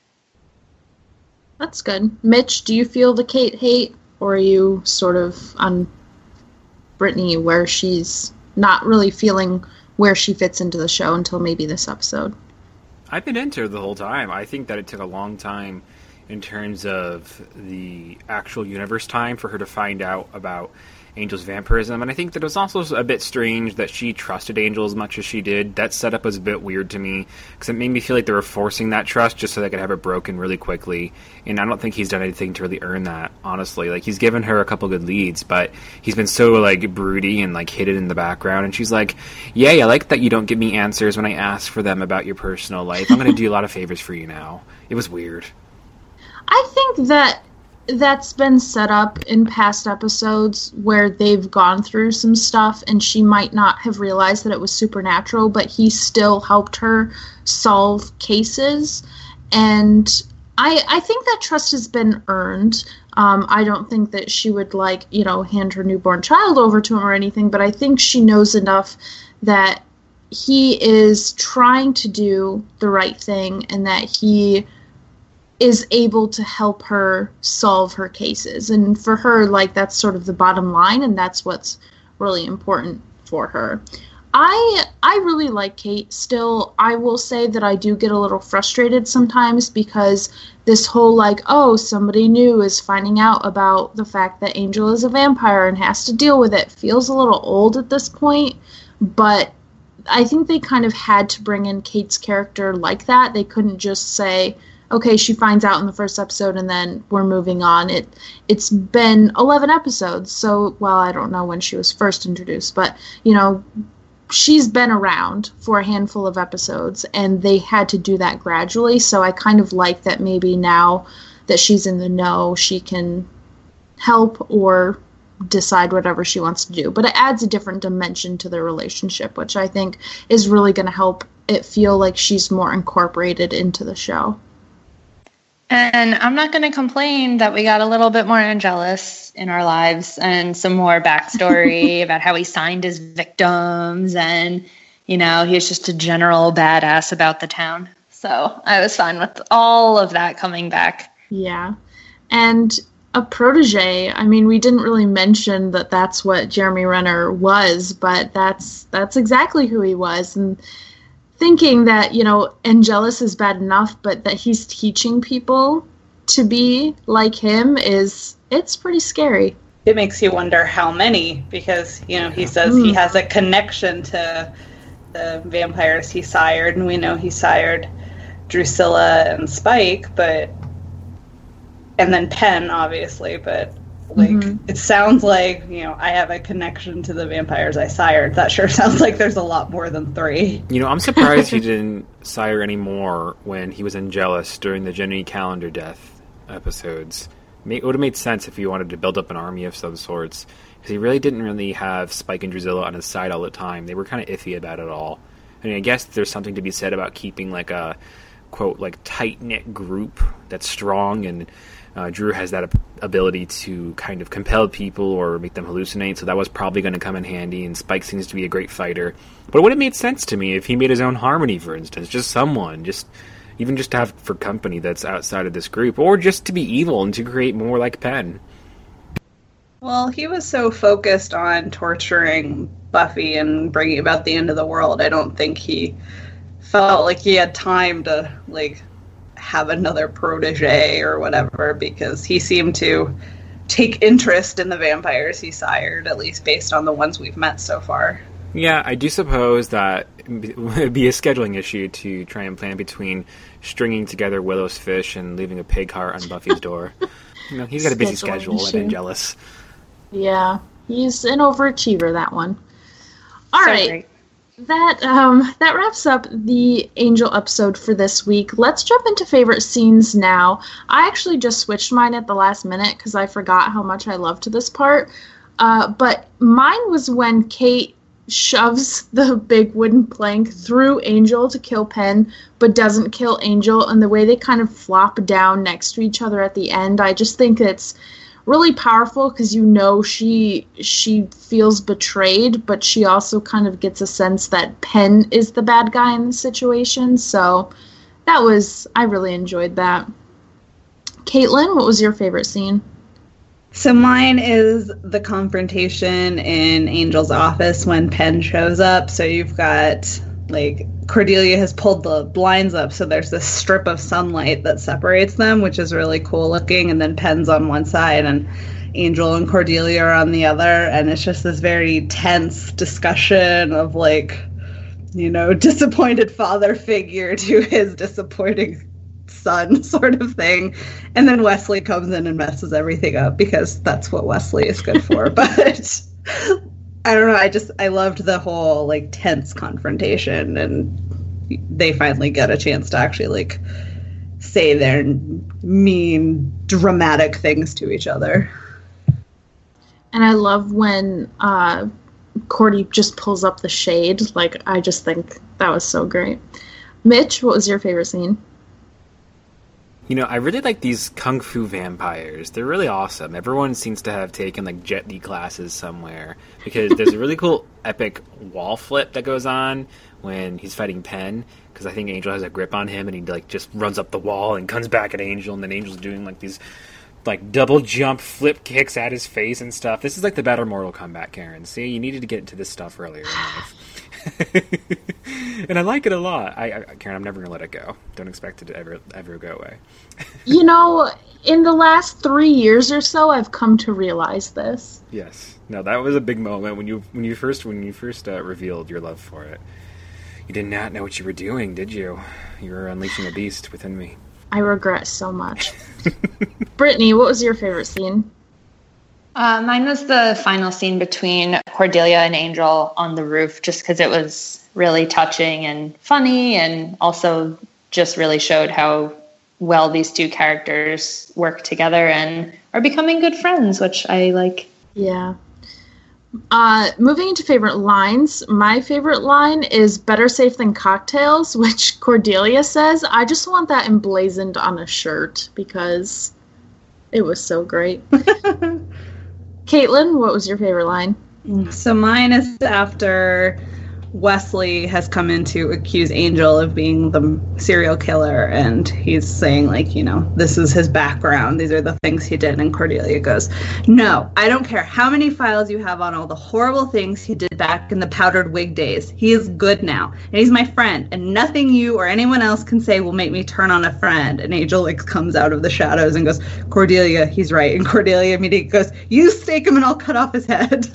That's good. Mitch, do you feel the Kate hate, or are you sort of on Brittany where she's not really feeling where she fits into the show until maybe this episode? I've been into her the whole time. I think that it took a long time in terms of the actual universe time for her to find out about Angel's vampirism, and I think that it was also a bit strange that she trusted Angel as much as she did. That setup was a bit weird to me, because it made me feel like they were forcing that trust just so they could have it broken really quickly, and I don't think he's done anything to really earn that, honestly. Like, he's given her a couple good leads, but he's been so, like, broody and, like, hidden in the background, and she's like, yay, I like that you don't give me answers when I ask for them about your personal life. I'm going to do a lot of favors for you now. It was weird. I think that that's been set up in past episodes where they've gone through some stuff and she might not have realized that it was supernatural, but he still helped her solve cases. And I I think that trust has been earned. Um, I don't think that she would, like, you know, hand her newborn child over to him or anything, but I think she knows enough that he is trying to do the right thing and that he is able to help her solve her cases. And for her, like, that's sort of the bottom line, and that's what's really important for her. I I really like Kate still. I will say that I do get a little frustrated sometimes because this whole, like, oh, somebody new is finding out about the fact that Angel is a vampire and has to deal with it feels a little old at this point. But I think they kind of had to bring in Kate's character like that. They couldn't just say, okay, she finds out in the first episode and then we're moving on. It, it's been eleven episodes, so, well, I don't know when she was first introduced, but, you know, she's been around for a handful of episodes, and they had to do that gradually, so I kind of like that maybe now that she's in the know, she can help or decide whatever she wants to do. But it adds a different dimension to their relationship, which I think is really going to help it feel like she's more incorporated into the show. And I'm not going to complain that we got a little bit more Angelus in our lives and some more backstory about how he signed his victims and, you know, he was just a general badass about the town. So I was fine with all of that coming back. Yeah. And a protege, I mean, we didn't really mention that that's what Jeremy Renner was, but that's that's exactly who he was. And thinking that, you know, Angelus is bad enough, but that he's teaching people to be like him is, it's pretty scary. It makes you wonder how many, because, you know, he says mm. he has a connection to the vampires he sired, and we know he sired Drusilla and Spike, but, and then Penn, obviously, but, like, mm-hmm. it sounds like, you know, I have a connection to the vampires I sired. That sure sounds like there's a lot more than three. You know, I'm surprised he didn't sire any more when he was Angelus during the Jenny Calendar death episodes. It would have made sense if he wanted to build up an army of some sorts, because he really didn't really have Spike and Drusilla on his side all the time. They were kind of iffy about it all. I mean, I guess there's something to be said about keeping, like, a, quote, like, tight-knit group that's strong, and Uh, Drew has that ability to kind of compel people or make them hallucinate, so that was probably going to come in handy, and Spike seems to be a great fighter. But it would have made sense to me if he made his own Harmony, for instance. Just someone, just even just to have for company that's outside of this group, or just to be evil and to create more like Penn. Well, he was so focused on torturing Buffy and bringing about the end of the world, I don't think he felt like he had time to, like, have another protege or whatever, because he seemed to take interest in the vampires he sired, at least based on the ones we've met so far. Yeah, I do suppose that it would be a scheduling issue to try and plan between stringing together Willow's fish and leaving a pig heart on Buffy's door. You know, he's got a busy schedule at Angelus. Yeah, he's an overachiever, that one. All so right. Great. That um that wraps up the Angel episode for this week. Let's jump into favorite scenes now. I actually just switched mine at the last minute because I forgot how much I loved this part. Uh, but mine was when Kate shoves the big wooden plank through Angel to kill Penn, but doesn't kill Angel, and the way they kind of flop down next to each other at the end. I just think it's really powerful because, you know, she she feels betrayed, but she also kind of gets a sense that Penn is the bad guy in the situation. So that was, I really enjoyed that. Caitlin, what was your favorite scene? So mine is the confrontation in Angel's office when Penn shows up. So you've got, like, Cordelia has pulled the blinds up, so there's this strip of sunlight that separates them, which is really cool looking, and then Penn's on one side and Angel and Cordelia are on the other, and it's just this very tense discussion of, like, you know, disappointed father figure to his disappointing son sort of thing. And then Wesley comes in and messes everything up, because that's what Wesley is good for. But I don't know, I just, I loved the whole, like, tense confrontation, and they finally get a chance to actually, like, say their mean, dramatic things to each other. And I love when uh, Cordy just pulls up the shade. Like, I just think that was so great. Mitch, what was your favorite scene? You know, I really like these kung fu vampires. They're really awesome. Everyone seems to have taken, like, Jet Li classes somewhere. Because there's a really cool epic wall flip that goes on when he's fighting Penn. Because I think Angel has a grip on him, and he, like, just runs up the wall and comes back at Angel. And then Angel's doing, like, these, like, double jump flip kicks at his face and stuff. This is like the better Mortal Kombat, Karen. See, you needed to get into this stuff earlier in life. And I like it a lot. I, I Karen, I'm never gonna let it go. Don't expect it to ever ever go away. You know, in the last three years or so, I've come to realize this. Yes. No, that was a big moment when you when you first when you first uh, revealed your love for it. You did not know what you were doing, did you? You were unleashing a beast within me. I regret so much. Brittany, what was your favorite scene? Uh, mine was the final scene between Cordelia and Angel on the roof, just because it was really touching and funny, and also just really showed how well these two characters work together and are becoming good friends, which I like. Yeah. Uh, moving into favorite lines, my favorite line is "better safe than cocktails," which Cordelia says. I just want that emblazoned on a shirt because it was so great. Caitlin, what was your favorite line? So mine is after Wesley has come in to accuse Angel of being the serial killer, and he's saying, like, you know, this is his background, these are the things he did, and Cordelia goes, "No, I don't care how many files you have on all the horrible things he did back in the powdered wig days. He is good now, and he's my friend, and nothing you or anyone else can say will make me turn on a friend." And Angel, like, comes out of the shadows and goes, "Cordelia, he's right." And Cordelia immediately goes, "You stake him and I'll cut off his head."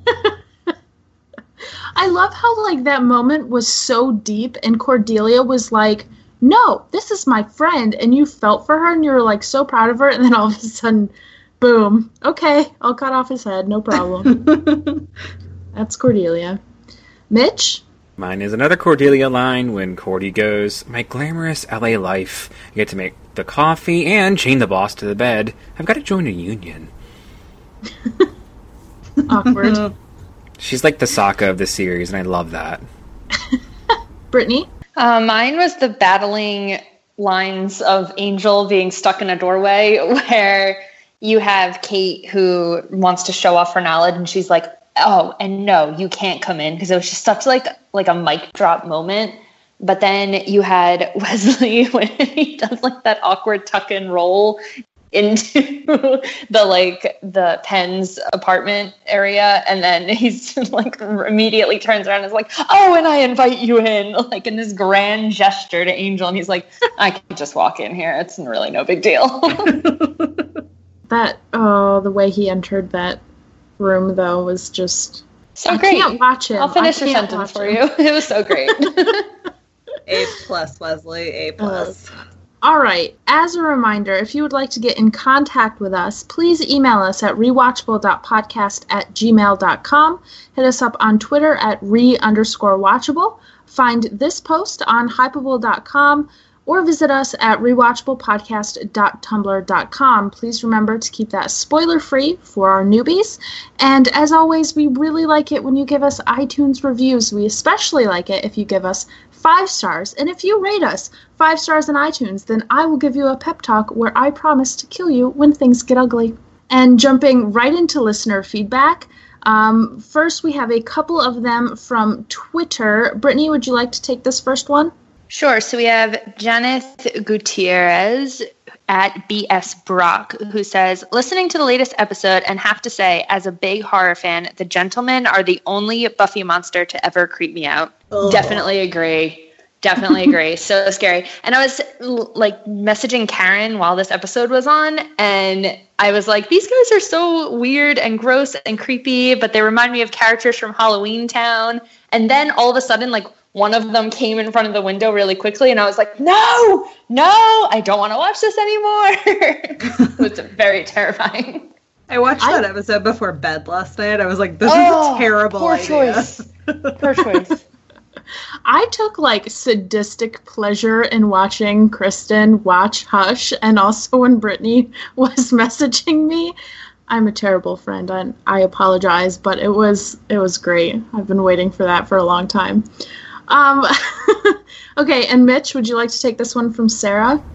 I love how, like, that moment was so deep, and Cordelia was like, "No, this is my friend," and you felt for her, and you were, like, so proud of her, and then all of a sudden, boom, okay, I'll cut off his head, no problem. That's Cordelia. Mitch? Mine is another Cordelia line when Cordy goes, "My glamorous L A life. I get to make the coffee and chain the boss to the bed. I've got to join a union." Awkward. She's like the Sokka of the series, and I love that. Brittany? Uh, mine was the battling lines of Angel being stuck in a doorway, where you have Kate who wants to show off her knowledge, and she's like, "Oh, and no, you can't come in," because it was just such like like a mic drop moment. But then you had Wesley when he does like that awkward tuck and roll into the like the Penn's apartment area, and then he's like immediately turns around and is like, "Oh, and I invite you in," like in this grand gesture to Angel, and he's like, "I can just walk in here, it's really no big deal." That oh the way he entered that room though was just so I great. Can't watch him. I'll finish I your can't sentence for him. you. It was so great. A plus, Wesley, A plus. Uh, All right. As a reminder, if you would like to get in contact with us, please email us at rewatchable dot podcast at gmail dot com. Hit us up on Twitter at re underscore watchable. Find this post on hypeable dot com or visit us at rewatchable podcast dot tumblr dot com. Please remember to keep that spoiler-free for our newbies. And as always, we really like it when you give us iTunes reviews. We especially like it if you give us five stars. And if you rate us five stars in iTunes, then I will give you a pep talk where I promise to kill you when things get ugly. And jumping right into listener feedback, um, first we have a couple of them from Twitter. Brittany, would you like to take this first one? Sure. So we have Janeth Gutierrez at B S Brock, who says, "Listening to the latest episode and have to say, as a big horror fan, the gentlemen are the only Buffy monster to ever creep me out." Oh. Definitely agree. Definitely agree. So scary. And I was like messaging Karen while this episode was on, and I was like, these guys are so weird and gross and creepy, but they remind me of characters from Halloween Town. And then all of a sudden, like, one of them came in front of the window really quickly, and I was like, no, no, I don't want to watch this anymore. It was very terrifying. I watched I, that episode before bed last night. I was like, this oh, is a terrible poor idea. Choice. Poor choice. I took, like, sadistic pleasure in watching Kristen watch Hush, and also when Brittany was messaging me. I'm a terrible friend, and I apologize, but it was it was great. I've been waiting for that for a long time. Um, okay, and Mitch, would you like to take this one from Sarah?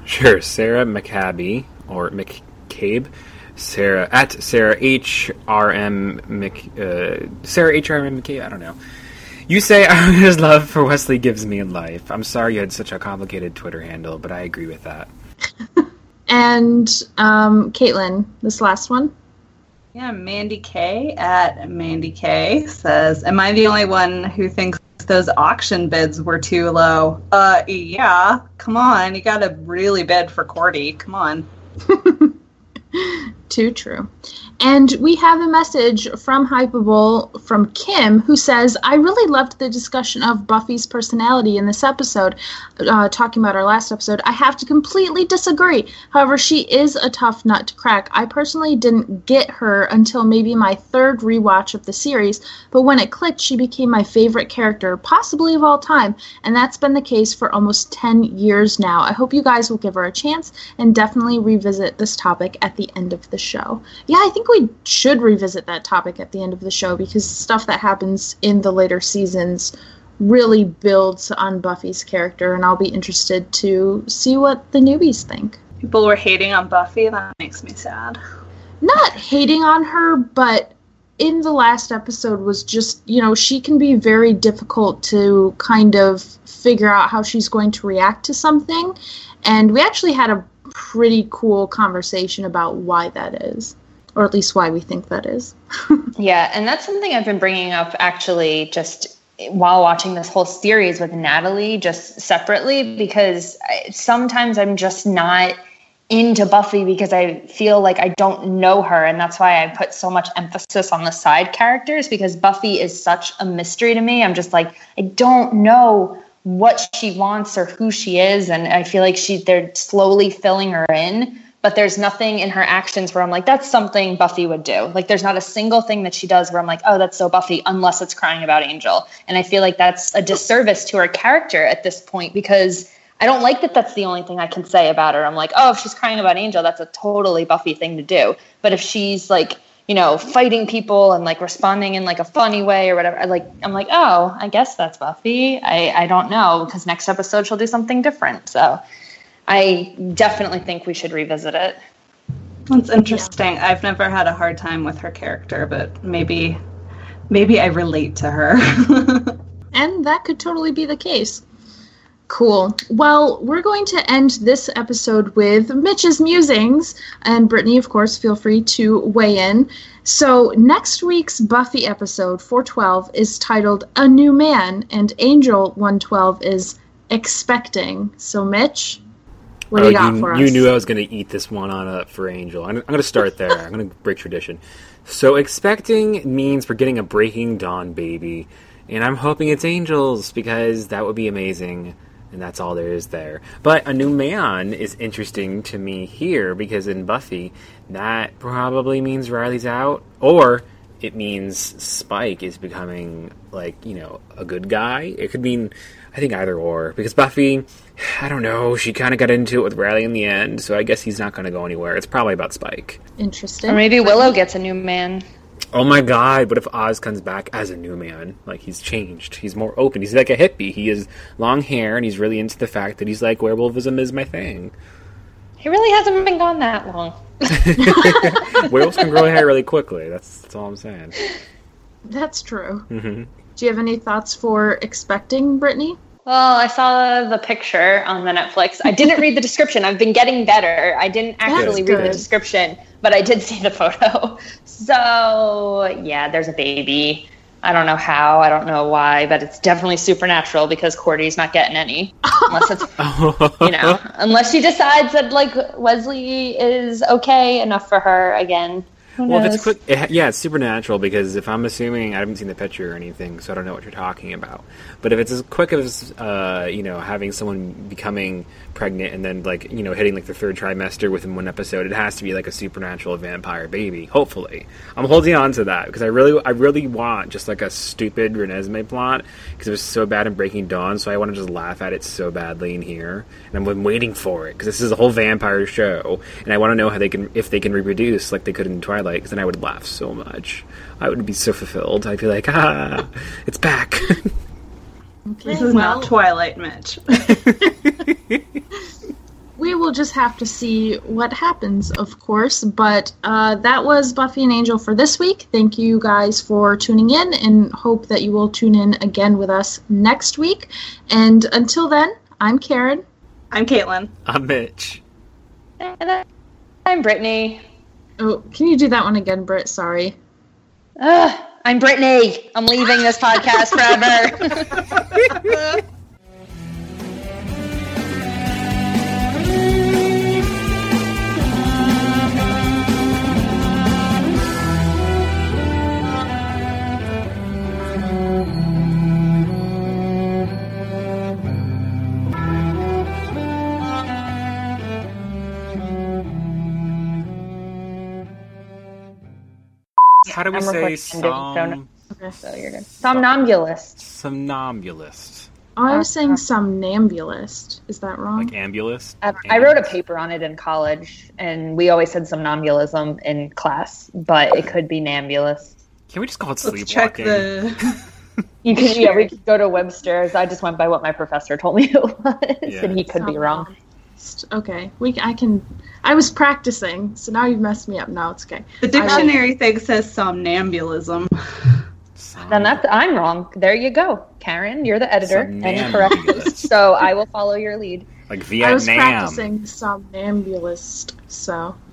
Sure, Sarah McCabe, or McCabe. Sarah, at Sarah H R M Mc, uh, Sarah H R M McCabe, I don't know. You say, Ariana's love for Wesley gives me life. I'm sorry you had such a complicated Twitter handle, but I agree with that. And, um, Caitlin, this last one? Yeah, Mandy K at Mandy K says, am I the only one who thinks those auction bids were too low? Uh, yeah. Come on. You gotta really bid for Cordy. Come on. Too true. And we have a message from Hypable from Kim, who says, I really loved the discussion of Buffy's personality in this episode, uh, talking about our last episode. I have to completely disagree. However, she is a tough nut to crack. I personally didn't get her until maybe my third rewatch of the series, but when it clicked, she became my favorite character, possibly of all time, and that's been the case for almost ten years now. I hope you guys will give her a chance and definitely revisit this topic at the end of the show. Yeah, I think we should revisit that topic at the end of the show because stuff that happens in the later seasons really builds on Buffy's character, and I'll be interested to see what the newbies think. People were hating on Buffy. That makes me sad. Not hating on her, but in the last episode was just, you know, she can be very difficult to kind of figure out how she's going to react to something, and we actually had a pretty cool conversation about why that is. Or at least why we think that is. Yeah, and that's something I've been bringing up actually just while watching this whole series with Natalie, just separately, because sometimes I'm just not into Buffy because I feel like I don't know her, and that's why I put so much emphasis on the side characters, because Buffy is such a mystery to me. I'm just like, I don't know what she wants or who she is, and I feel like she they're slowly filling her in. But there's nothing in her actions where I'm like, that's something Buffy would do. Like, there's not a single thing that she does where I'm like, oh, that's so Buffy, unless it's crying about Angel. And I feel like that's a disservice to her character at this point, because I don't like that that's the only thing I can say about her. I'm like, oh, if she's crying about Angel, that's a totally Buffy thing to do. But if she's, like, you know, fighting people and, like, responding in, like, a funny way or whatever, I, like, I'm like, oh, I guess that's Buffy. I, I don't know, because next episode she'll do something different. So I definitely think we should revisit it. That's interesting. Yeah. I've never had a hard time with her character, but maybe maybe I relate to her. And that could totally be the case. Cool. Well, we're going to end this episode with Mitch's musings, and Brittany, of course, feel free to weigh in. So next week's Buffy episode, four twelve, is titled A New Man, and Angel one twelve is Expecting. So, Mitch, what do oh, you got you, for you us? You knew I was going to eat this one on up for Angel. I'm, I'm going to start there. I'm going to break tradition. So expecting means we're getting a Breaking Dawn baby, and I'm hoping it's Angels because that would be amazing, and that's all there is there. But a new man is interesting to me here because in Buffy, that probably means Riley's out, or it means Spike is becoming, like, you know, a good guy. It could mean, I think, either or. Because Buffy, I don't know, she kind of got into it with Riley in the end, so I guess he's not going to go anywhere. It's probably about Spike. Interesting. Or maybe Willow gets a new man. Oh my god, what if Oz comes back as a new man? Like, he's changed. He's more open. He's like a hippie. He has long hair, and he's really into the fact that he's like, werewolfism is my thing. He really hasn't been gone that long. Werewolves can grow hair really quickly. That's, that's all I'm saying. That's true. Mm-hmm. Do you have any thoughts for Expecting, Brittany? Well, I saw the picture on the Netflix. I didn't read the description. I've been getting better. I didn't actually read the description, but I did see the photo. So, yeah, there's a baby. I don't know how. I don't know why, but it's definitely supernatural because Cordy's not getting any. Unless it's, you know, unless she decides that, like, Wesley is okay enough for her again. Who knows? Well, if it's quick, it, yeah, it's supernatural because if I'm assuming, I haven't seen the picture or anything, so I don't know what you're talking about. But if it's as quick as, uh, you know, having someone becoming pregnant and then, like, you know, hitting, like, the third trimester within one episode, it has to be, like, a supernatural vampire baby, hopefully. I'm holding on to that because I really I really want just, like, a stupid Renesmee plot because it was so bad in Breaking Dawn, so I want to just laugh at it so badly in here. And I'm waiting for it because this is a whole vampire show, and I want to know how they can, if they can reproduce like they could in Twilight, because then I would laugh so much. I would be so fulfilled. I'd be like, ah, it's back. Okay, this is well, not Twilight, Mitch. We will just have to see what happens, of course. But uh, that was Buffy and Angel for this week. Thank you guys for tuning in, and hope that you will tune in again with us next week. And until then, I'm Karen. I'm Caitlin. I'm Mitch. And I'm Brittany. Oh, can you do that one again, Britt? Sorry. Ugh, I'm Brittany. I'm leaving this podcast forever. How do we I'm say recording, som- Okay. So you're good. Somnambulist. somnambulist? Oh, I was saying somnambulist. Is that wrong? Like ambulist? I, I wrote a paper on it in college, and we always said somnambulism in class, but it could be nambulist. Can we just call it Let's check sleepwalking? the. You could, yeah, we could go to Webster's. I just went by what my professor told me it was, Yeah. and he could be wrong. Okay, we. I can. I was practicing, so now you've messed me up. Now it's okay. The dictionary thing says somnambulism. Som- Then that's I'm wrong. There you go, Karen. You're the editor, and you correct me. Somnambulist. So I will follow your lead. Like I was Vietnam. practicing somnambulist, so